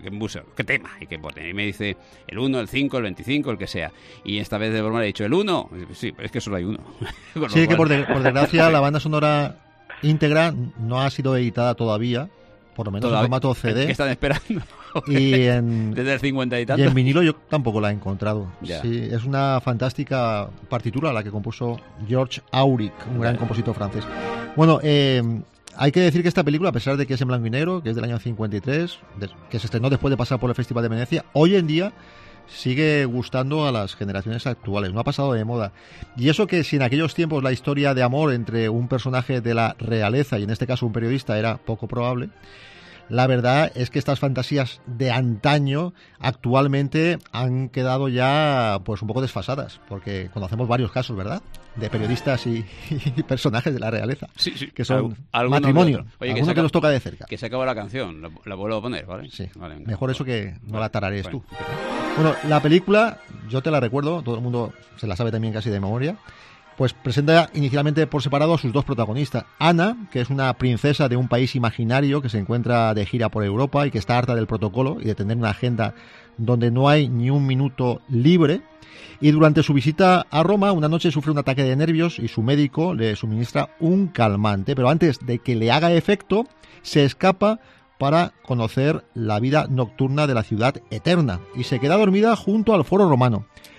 qué tema hay que poner. Y me dice el 1, el 5, el 25, el que sea. Y esta vez de broma le he dicho el 1. Sí, es que solo hay uno. Sí, que por desgracia la banda sonora íntegra no ha sido editada todavía, por lo menos en formato CD. ¿Qué están esperando? Y desde el 50 y tanto. Y en vinilo yo tampoco la he encontrado. Ya. Sí, es una fantástica partitura la que compuso George Auric, un gran compositor francés. Bueno, hay que decir que esta película, a pesar de que es en blanco y negro, que es del año 53, que se estrenó después de pasar por el Festival de Venecia, hoy en día sigue gustando a las generaciones actuales, no ha pasado de moda. Y eso que si en aquellos tiempos la historia de amor entre un personaje de la realeza y en este caso un periodista era poco probable, la verdad es que estas fantasías de antaño actualmente han quedado ya pues un poco desfasadas, porque conocemos varios casos, ¿verdad?, de periodistas y personajes de la realeza, sí, que son matrimonio, algunos que nos toca de cerca. Que se acaba la canción, la vuelvo a poner, ¿vale? Sí, vale, mejor eso que no la tararees tú. Bueno, la película, yo te la recuerdo, todo el mundo se la sabe también casi de memoria. Pues presenta inicialmente por separado a sus dos protagonistas. Ana, que es una princesa de un país imaginario que se encuentra de gira por Europa y que está harta del protocolo y de tener una agenda donde no hay ni un minuto libre. Y durante su visita a Roma, una noche sufre un ataque de nervios y su médico le suministra un calmante. Pero antes de que le haga efecto, se escapa para conocer la vida nocturna de la ciudad eterna y se queda dormida junto al Foro Romano.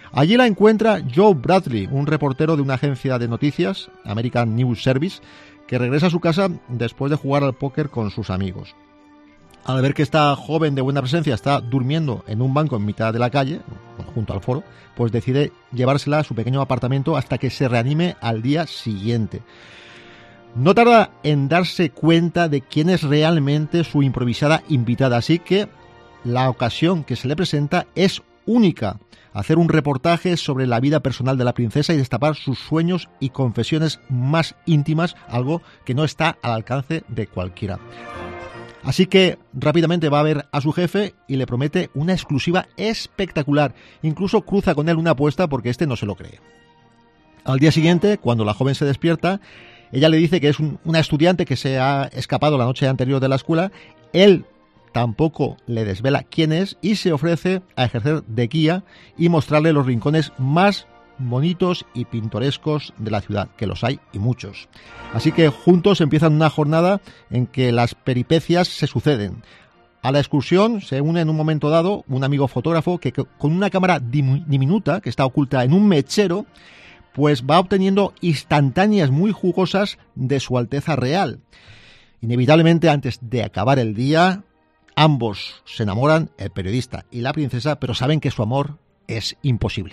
Allí la encuentra Joe Bradley, un reportero de una agencia de noticias, American News Service, que regresa a su casa después de jugar al póker con sus amigos. Al ver que esta joven de buena presencia está durmiendo en un banco en mitad de la calle, junto al foro, pues decide llevársela a su pequeño apartamento hasta que se reanime al día siguiente. No tarda en darse cuenta de quién es realmente su improvisada invitada, así que la ocasión que se le presenta es única: hacer un reportaje sobre la vida personal de la princesa y destapar sus sueños y confesiones más íntimas, algo que no está al alcance de cualquiera. Así que rápidamente va a ver a su jefe y le promete una exclusiva espectacular. Incluso cruza con él una apuesta porque este no se lo cree. Al día siguiente, cuando la joven se despierta, ella le dice que es una estudiante que se ha escapado la noche anterior de la escuela. Él tampoco le desvela quién es y se ofrece a ejercer de guía y mostrarle los rincones más bonitos y pintorescos de la ciudad, que los hay y muchos. Así que juntos empiezan una jornada en que las peripecias se suceden. A la excursión se une en un momento dado un amigo fotógrafo que con una cámara diminuta que está oculta en un mechero, pues va obteniendo instantáneas muy jugosas de Su Alteza Real. Inevitablemente, antes de acabar el día, ambos se enamoran, el periodista y la princesa, pero saben que su amor es imposible.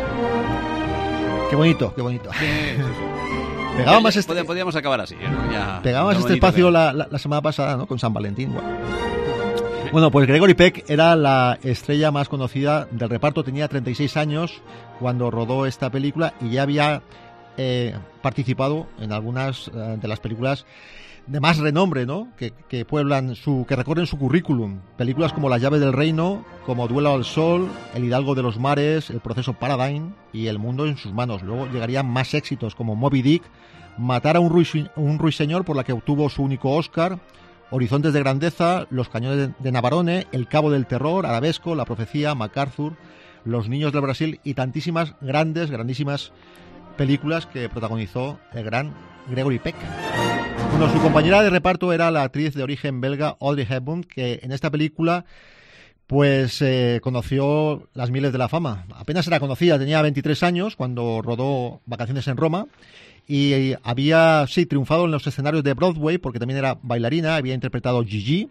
Qué bonito, qué bonito. Sí. Pegaba más podíamos acabar así. Ya, pegaba más este espacio la semana pasada, ¿no? Con San Valentín. Bueno, pues Gregory Peck era la estrella más conocida del reparto. Tenía 36 años cuando rodó esta película y ya había participado en algunas de las películas de más renombre, ¿no? Que recorren su currículum. Películas como Las llaves del reino, como Duelo al sol, El hidalgo de los mares, El proceso Paradigm y El mundo en sus manos. Luego llegarían más éxitos como Moby Dick, Matar a un ruiseñor, por la que obtuvo su único Oscar, Horizontes de grandeza, Los cañones de Navarone, El cabo del terror, Arabesco, La profecía, MacArthur, Los niños del Brasil y tantísimas grandísimas películas que protagonizó el gran Gregory Peck. Bueno, su compañera de reparto era la actriz de origen belga Audrey Hepburn, que en esta película pues conoció las mieles de la fama. Apenas era conocida, tenía 23 años cuando rodó Vacaciones en Roma y había triunfado en los escenarios de Broadway porque también era bailarina, había interpretado Gigi.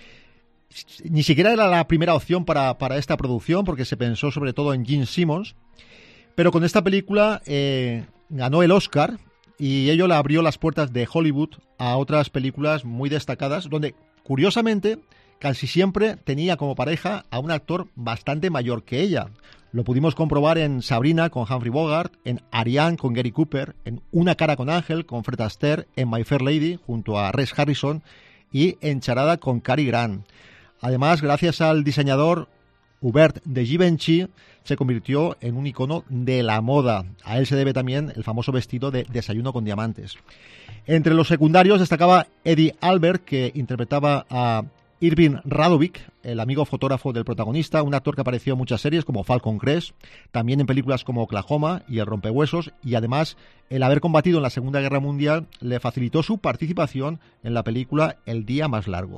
Ni siquiera era la primera opción para esta producción porque se pensó sobre todo en Gene Simmons, pero con esta película ganó el Oscar y ello le abrió las puertas de Hollywood a otras películas muy destacadas, donde, curiosamente, casi siempre tenía como pareja a un actor bastante mayor que ella. Lo pudimos comprobar en Sabrina con Humphrey Bogart, en Ariane con Gary Cooper, en Una cara con Ángel con Fred Astaire, en My Fair Lady junto a Rex Harrison y en Charada con Cary Grant. Además, gracias al diseñador Hubert de Givenchy, se convirtió en un icono de la moda. A él se debe también el famoso vestido de Desayuno con diamantes. Entre los secundarios destacaba Eddie Albert, que interpretaba a Irving Radovic, el amigo fotógrafo del protagonista, un actor que apareció en muchas series como Falcon Crest, también en películas como Oklahoma y El rompehuesos, y además el haber combatido en la Segunda Guerra Mundial le facilitó su participación en la película El día más largo.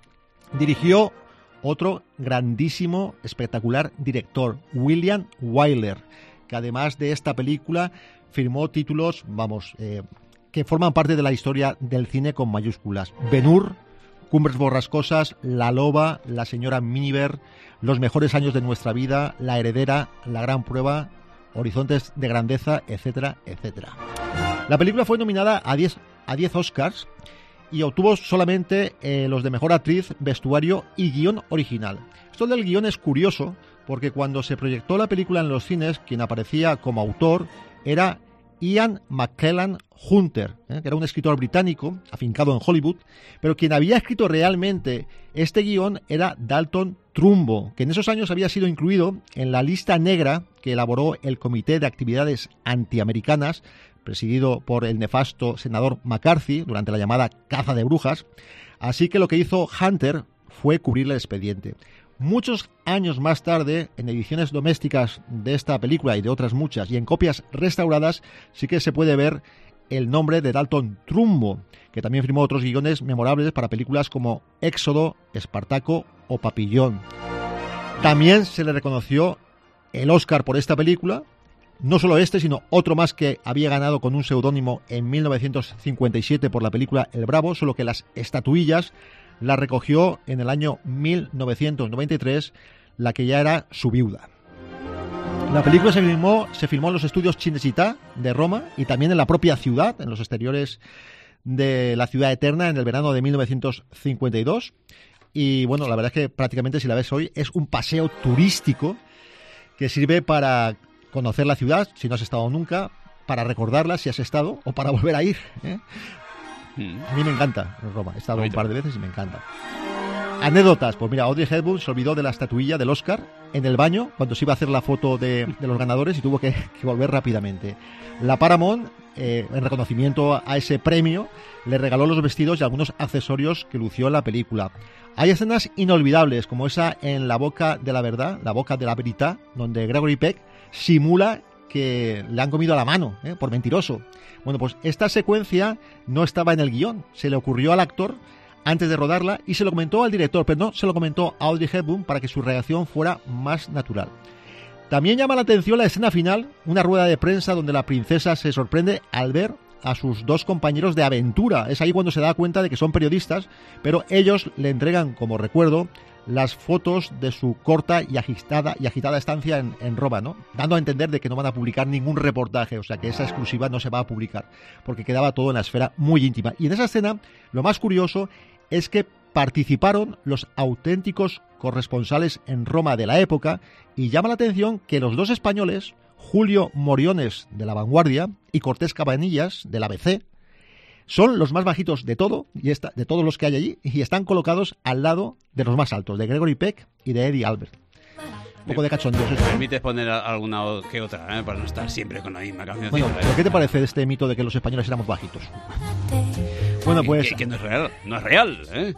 Dirigió otro grandísimo, espectacular director, William Wyler, que además de esta película firmó títulos, que forman parte de la historia del cine con mayúsculas. Ben-Hur, Cumbres borrascosas, La loba, La señora Miniver, Los mejores años de nuestra vida, La heredera, La gran prueba, Horizontes de grandeza, etcétera, etcétera. La película fue nominada a 10 Oscars y obtuvo solamente los de mejor actriz, vestuario y guión original. Esto del guión es curioso porque cuando se proyectó la película en los cines, quien aparecía como autor era Ian McKellen Hunter, que era un escritor británico afincado en Hollywood, pero quien había escrito realmente este guión era Dalton Trumbo, que en esos años había sido incluido en la lista negra que elaboró el Comité de Actividades Antiamericanas, presidido por el nefasto senador McCarthy durante la llamada caza de brujas. Así que lo que hizo Hunter fue cubrir el expediente. Muchos años más tarde, en ediciones domésticas de esta película y de otras muchas, y en copias restauradas, sí que se puede ver el nombre de Dalton Trumbo, que también firmó otros guiones memorables para películas como Éxodo, Espartaco o Papillón. También se le reconoció el Oscar por esta película. No solo este, sino otro más que había ganado con un seudónimo en 1957 por la película El Bravo, solo que las estatuillas las recogió en el año 1993, la que ya era su viuda. La película se filmó en los estudios Cinecittà de Roma y también en la propia ciudad, en los exteriores de la ciudad eterna, en el verano de 1952. Y bueno, la verdad es que prácticamente, si la ves hoy, es un paseo turístico que sirve para conocer la ciudad, si no has estado nunca, para recordarla si has estado, o para volver a ir, ¿eh? A mí me encanta Roma, he estado un par de veces y me encanta. Anécdotas, pues mira, Audrey Hepburn se olvidó de la estatuilla del Oscar en el baño cuando se iba a hacer la foto de los ganadores y tuvo que volver rápidamente. La Paramount, en reconocimiento a ese premio, le regaló los vestidos y algunos accesorios que lució en la película. Hay escenas inolvidables, como esa en La Boca de la Verdad, La Boca de la Verità, donde Gregory Peck simula que le han comido a la mano, por mentiroso. Bueno, pues esta secuencia no estaba en el guión, se le ocurrió al actor antes de rodarla y se lo comentó al director, pero no se lo comentó a Audrey Hepburn para que su reacción fuera más natural. También llama la atención la escena final, una rueda de prensa donde la princesa se sorprende al ver a sus dos compañeros de aventura. Es ahí cuando se da cuenta de que son periodistas, pero ellos le entregan como recuerdo las fotos de su corta y agitada estancia en Roma, ¿no? Dando a entender de que no van a publicar ningún reportaje, o sea que esa exclusiva no se va a publicar, porque quedaba todo en la esfera muy íntima. Y en esa escena, lo más curioso es que participaron los auténticos corresponsales en Roma de la época, y llama la atención que los dos españoles, Julio Moriones de La Vanguardia y Cortés Cabanillas de la ABC, son los más bajitos de todos los que hay allí, y están colocados al lado de los más altos, de Gregory Peck y de Eddie Albert. Un poco de cachondeo. ¿Me permites poner alguna que otra, para no estar siempre con la misma canción? Bueno, ¿qué te parece de este mito de que los españoles éramos bajitos? Bueno, pues... Que no es real, no es real, ¿eh?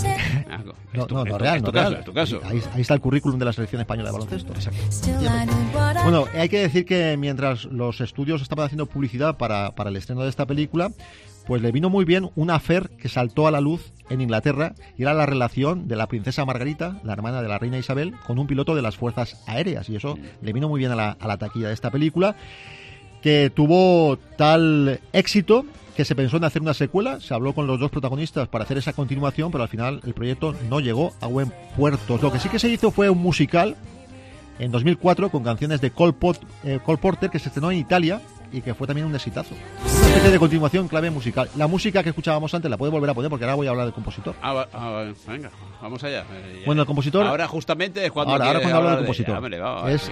No es real, no es real. En tu caso. Ahí está el currículum de la selección española de baloncesto. Bueno, hay que decir que mientras los estudios estaban haciendo publicidad para el estreno de esta película, pues le vino muy bien una affair que saltó a la luz en Inglaterra, y era la relación de la princesa Margarita, la hermana de la reina Isabel, con un piloto de las fuerzas aéreas, y eso le vino muy bien a la taquilla de esta película, que tuvo tal éxito que se pensó en hacer una secuela. Se habló con los dos protagonistas para hacer esa continuación, pero al final el proyecto no llegó a buen puerto. Lo que sí que se hizo fue un musical en 2004 con canciones de Cole Porter, que se estrenó en Italia y que fue también un exitazo. Una especie de continuación clave musical. La música que escuchábamos antes la puede volver a poner, porque ahora voy a hablar del compositor. Venga, vamos allá. Bueno, el compositor... Ahora justamente es cuando... Ahora cuando hablo del compositor. Es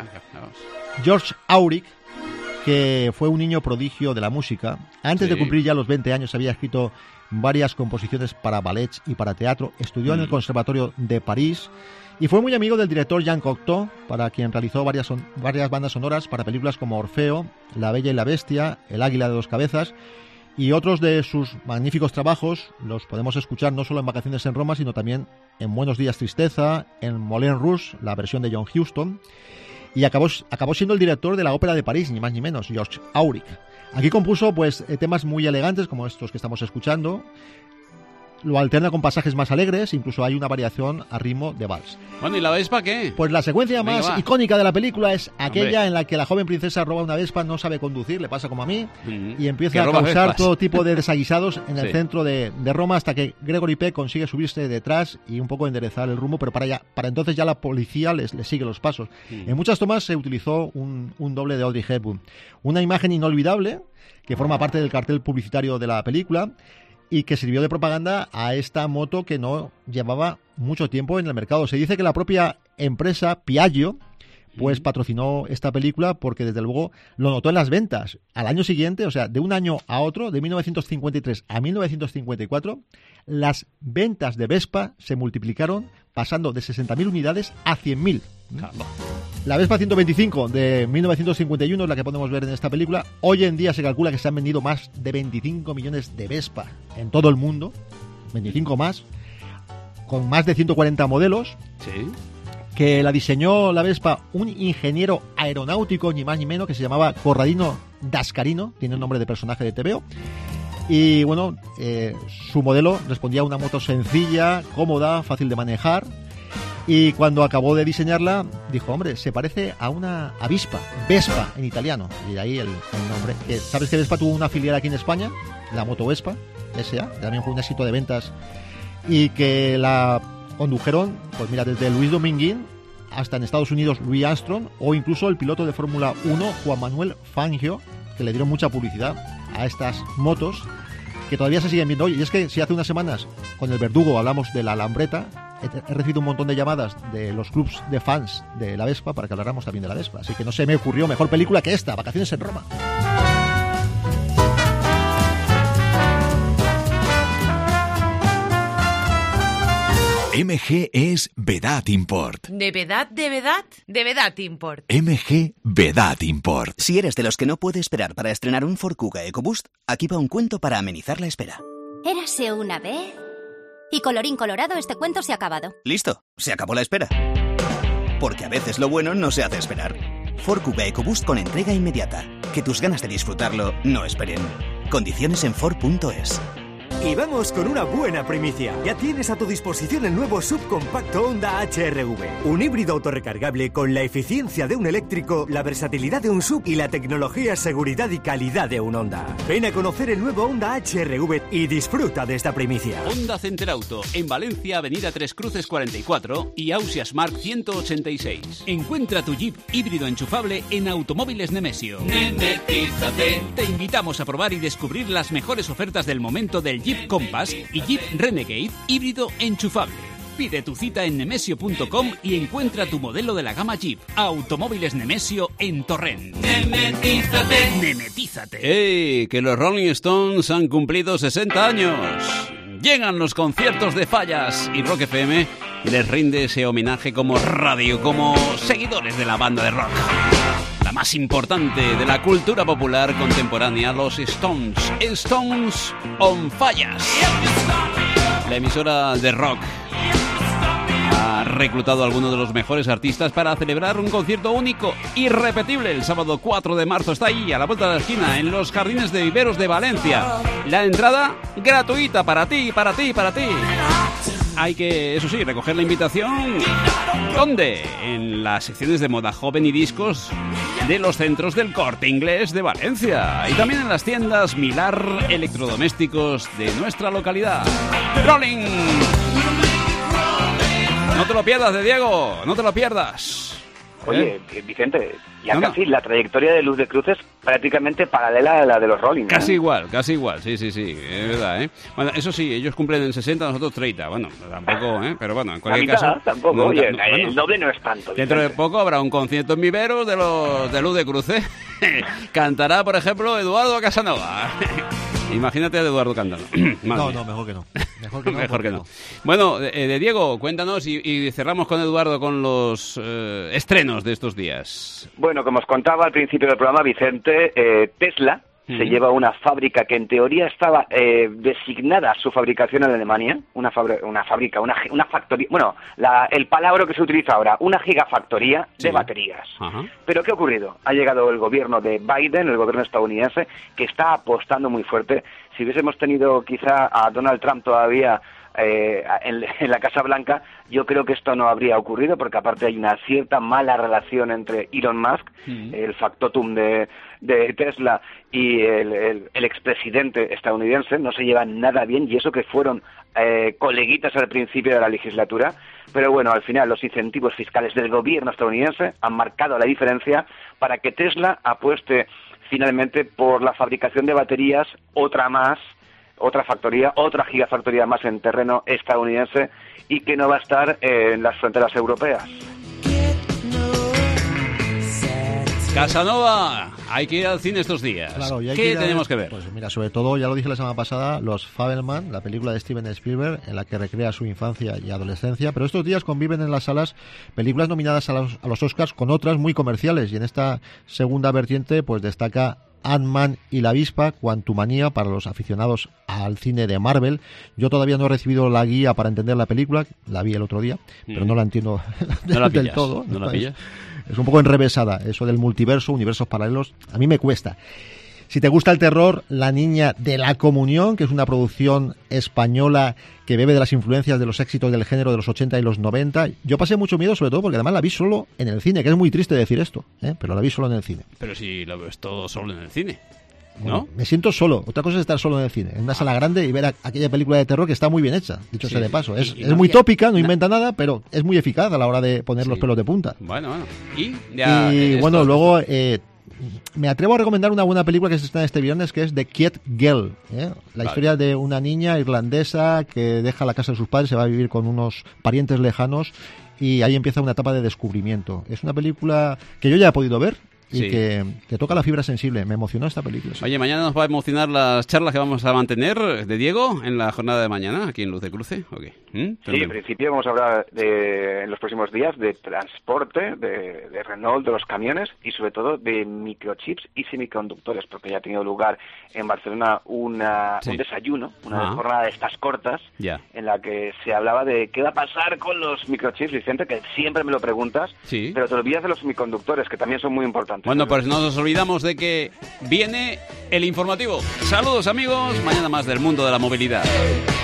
George Auric, que fue un niño prodigio de la música. Antes de cumplir ya los 20 años había escrito varias composiciones para ballets y para teatro. Estudió en el Conservatorio de París y fue muy amigo del director Jean Cocteau, para quien realizó varias bandas sonoras para películas como Orfeo, La Bella y la Bestia, El Águila de dos Cabezas, y otros de sus magníficos trabajos los podemos escuchar no solo en Vacaciones en Roma, sino también en Buenos Días Tristeza, en Moulin Rouge, la versión de John Huston, y acabó siendo el director de la Ópera de París, ni más ni menos, George Auric. Aquí compuso pues temas muy elegantes como estos que estamos escuchando. Lo alterna con pasajes más alegres, incluso hay una variación a ritmo de vals. Bueno, ¿y la Vespa qué? Pues la secuencia más icónica de la película es aquella en la que la joven princesa roba una Vespa, no sabe conducir, le pasa como a mí, y empieza a causar todo tipo de desaguisados en el centro de Roma, hasta que Gregory Peck consigue subirse detrás y un poco enderezar el rumbo, pero para entonces ya la policía le sigue los pasos. En muchas tomas se utilizó un doble de Audrey Hepburn. Una imagen inolvidable que forma parte del cartel publicitario de la película y que sirvió de propaganda a esta moto que no llevaba mucho tiempo en el mercado. Se dice que la propia empresa Piaggio pues patrocinó esta película porque desde luego lo notó en las ventas. Al año siguiente, o sea, de un año a otro, de 1953 a 1954, las ventas de Vespa se multiplicaron, pasando de 60.000 unidades a 100.000. La Vespa 125 de 1951 es la que podemos ver en esta película. Hoy en día se calcula que se han vendido más de 25 millones de Vespa en todo el mundo. 25 más, con más de 140 modelos. Sí. Que la diseñó la Vespa un ingeniero aeronáutico, ni más ni menos, que se llamaba Corradino Dascarino, tiene el nombre de personaje de TVO. Y bueno, su modelo respondía a una moto sencilla, cómoda, fácil de manejar. Y cuando acabó de diseñarla, dijo, hombre, se parece a una avispa, Vespa en italiano. Y de ahí el nombre. ¿Sabes que Vespa tuvo una filial aquí en España? La Moto Vespa S.A., también fue un éxito de ventas. Y que la condujeron, pues mira, desde Luis Dominguín hasta en Estados Unidos Louis Armstrong, o incluso el piloto de Fórmula 1 Juan Manuel Fangio, que le dieron mucha publicidad a estas motos que todavía se siguen viendo hoy. Y es que si hace unas semanas con el Verdugo hablamos de la Lambretta, he recibido un montón de llamadas de los clubs de fans de la Vespa para que habláramos también de la Vespa. Así que no se me ocurrió mejor película que esta, Vacaciones en Roma. MG es Vedat Import. ¿De Vedat? ¿De Vedat? De Vedat Import. MG Vedat Import. Si eres de los que no puede esperar para estrenar un Ford Kuga EcoBoost, aquí va un cuento para amenizar la espera. Érase una vez... Y colorín colorado, este cuento se ha acabado. Listo, se acabó la espera. Porque a veces lo bueno no se hace esperar. Ford Kuga EcoBoost con entrega inmediata. Que tus ganas de disfrutarlo no esperen. Condiciones en Ford.es. Y vamos con una buena primicia. Ya tienes a tu disposición el nuevo subcompacto Honda HR-V. Un híbrido autorrecargable con la eficiencia de un eléctrico, la versatilidad de un sub y la tecnología, seguridad y calidad de un Honda. Ven a conocer el nuevo Honda HR-V y disfruta de esta primicia. Honda Center Auto, en Valencia, Avenida Tres Cruces 44 y Ausias Mark 186. Encuentra tu Jeep híbrido enchufable en Automóviles Nemesio. Nemetízate. Te invitamos a probar y descubrir las mejores ofertas del momento del Jeep Compass y Jeep Renegade híbrido enchufable. Pide tu cita en nemesio.com y encuentra tu modelo de la gama Jeep. Automóviles Nemesio en Torrent. ¡Nemetízate! ¡Nemetízate! ¡Ey! Que los Rolling Stones han cumplido 60 años. Llegan los conciertos de Fallas y Rock FM les rinde ese homenaje como radio, como seguidores de la banda de rock. La más importante de la cultura popular contemporánea, los Stones. Stones on Fallas. La emisora de rock ha reclutado a algunos de los mejores artistas para celebrar un concierto único, irrepetible. El sábado 4 de marzo está ahí, a la vuelta de la esquina, en los Jardines de Viveros de Valencia. La entrada gratuita para ti, para ti, para ti. Hay que, eso sí, recoger la invitación. ¿Dónde? En las secciones de moda joven y discos de los centros del Corte Inglés de Valencia. Y también en las tiendas Milar Electrodomésticos de nuestra localidad. ¡Rolling! No te lo pierdas, de Diego, no te lo pierdas. Oye, Vicente, ya casi la trayectoria de Luz de Cruz es prácticamente paralela a la de los Rolling. Casi igual, sí, es verdad, ¿eh? Bueno, eso sí, ellos cumplen en 60, nosotros 30, bueno, tampoco, pero bueno, en cualquier caso... tampoco, no, oye, bueno, el doble no es tanto. Dentro de poco habrá un concierto en Viveros de Luz de Cruz, ¿eh? Cantará, por ejemplo, Eduardo Casanova. Imagínate a Eduardo cantando. No, mejor que no. Mejor que no. Bueno, de Diego, cuéntanos y cerramos con Eduardo con los estrenos de estos días. Bueno, como os contaba al principio del programa, Vicente, Tesla se lleva una fábrica que en teoría estaba designada su fabricación en Alemania, una factoría, bueno, el palabra que se utiliza ahora, una gigafactoría de baterías. Ajá. Pero ¿qué ha ocurrido? Ha llegado el gobierno de Biden, el gobierno estadounidense, que está apostando muy fuerte. Si hubiésemos tenido quizá a Donald Trump todavía en la Casa Blanca, yo creo que esto no habría ocurrido, porque aparte hay una cierta mala relación entre Elon Musk, el factotum de Tesla, y el expresidente estadounidense. No se llevan nada bien, y eso que fueron coleguitas al principio de la legislatura. Pero bueno, al final los incentivos fiscales del gobierno estadounidense han marcado la diferencia para que Tesla apueste finalmente por la fabricación de baterías, otra factoría, otra gigafactoría más en terreno estadounidense, y que no va a estar en las fronteras europeas. Casanova, hay que ir al cine estos días. Claro, ¿Qué tenemos que ver? Pues mira, sobre todo, ya lo dije la semana pasada, Los Fabelman, la película de Steven Spielberg, en la que recrea su infancia y adolescencia, pero estos días conviven en las salas películas nominadas a los Oscars con otras muy comerciales, y en esta segunda vertiente pues destaca Ant-Man y la avispa, Quantumania, para los aficionados al cine de Marvel. Yo todavía no he recibido la guía para entender la película, la vi el otro día, pero no la entiendo del todo. ¿No la pillas? Es un poco enrevesada, eso del multiverso, universos paralelos, a mí me cuesta. Si te gusta el terror, La niña de la comunión, que es una producción española que bebe de las influencias de los éxitos del género de los 80 y los 90. Yo pasé mucho miedo, sobre todo porque además la vi solo en el cine, que es muy triste decir esto, pero la vi solo en el cine. Pero si lo ves todo solo en el cine, ¿no? Bueno, me siento solo. Otra cosa es estar solo en el cine, en una sala grande y ver aquella película de terror que está muy bien hecha, dicho sea de paso. Es muy tópica, no inventa nada, pero es muy eficaz a la hora de poner los pelos de punta. Bueno. Y bueno, luego me atrevo a recomendar una buena película que se estrena este viernes, que es The Quiet Girl, la historia de una niña irlandesa que deja la casa de sus padres, se va a vivir con unos parientes lejanos y ahí empieza una etapa de descubrimiento. Es una película que yo ya he podido ver y que toca la fibra sensible. Me emocionó esta película. Sí. Oye, mañana nos va a emocionar las charlas que vamos a mantener de Diego en la jornada de mañana, aquí en Luz de Cruce. Okay. Sí, en principio vamos a hablar en los próximos días de transporte, de Renault, de los camiones y sobre todo de microchips y semiconductores, porque ya ha tenido lugar en Barcelona un desayuno, una jornada de estas cortas, en la que se hablaba de qué va a pasar con los microchips, Vicente, que siempre me lo preguntas, pero te olvidas de los semiconductores, que también son muy importantes. Bueno, pues no nos olvidamos de que viene el informativo. Saludos, amigos, mañana más del mundo de la movilidad.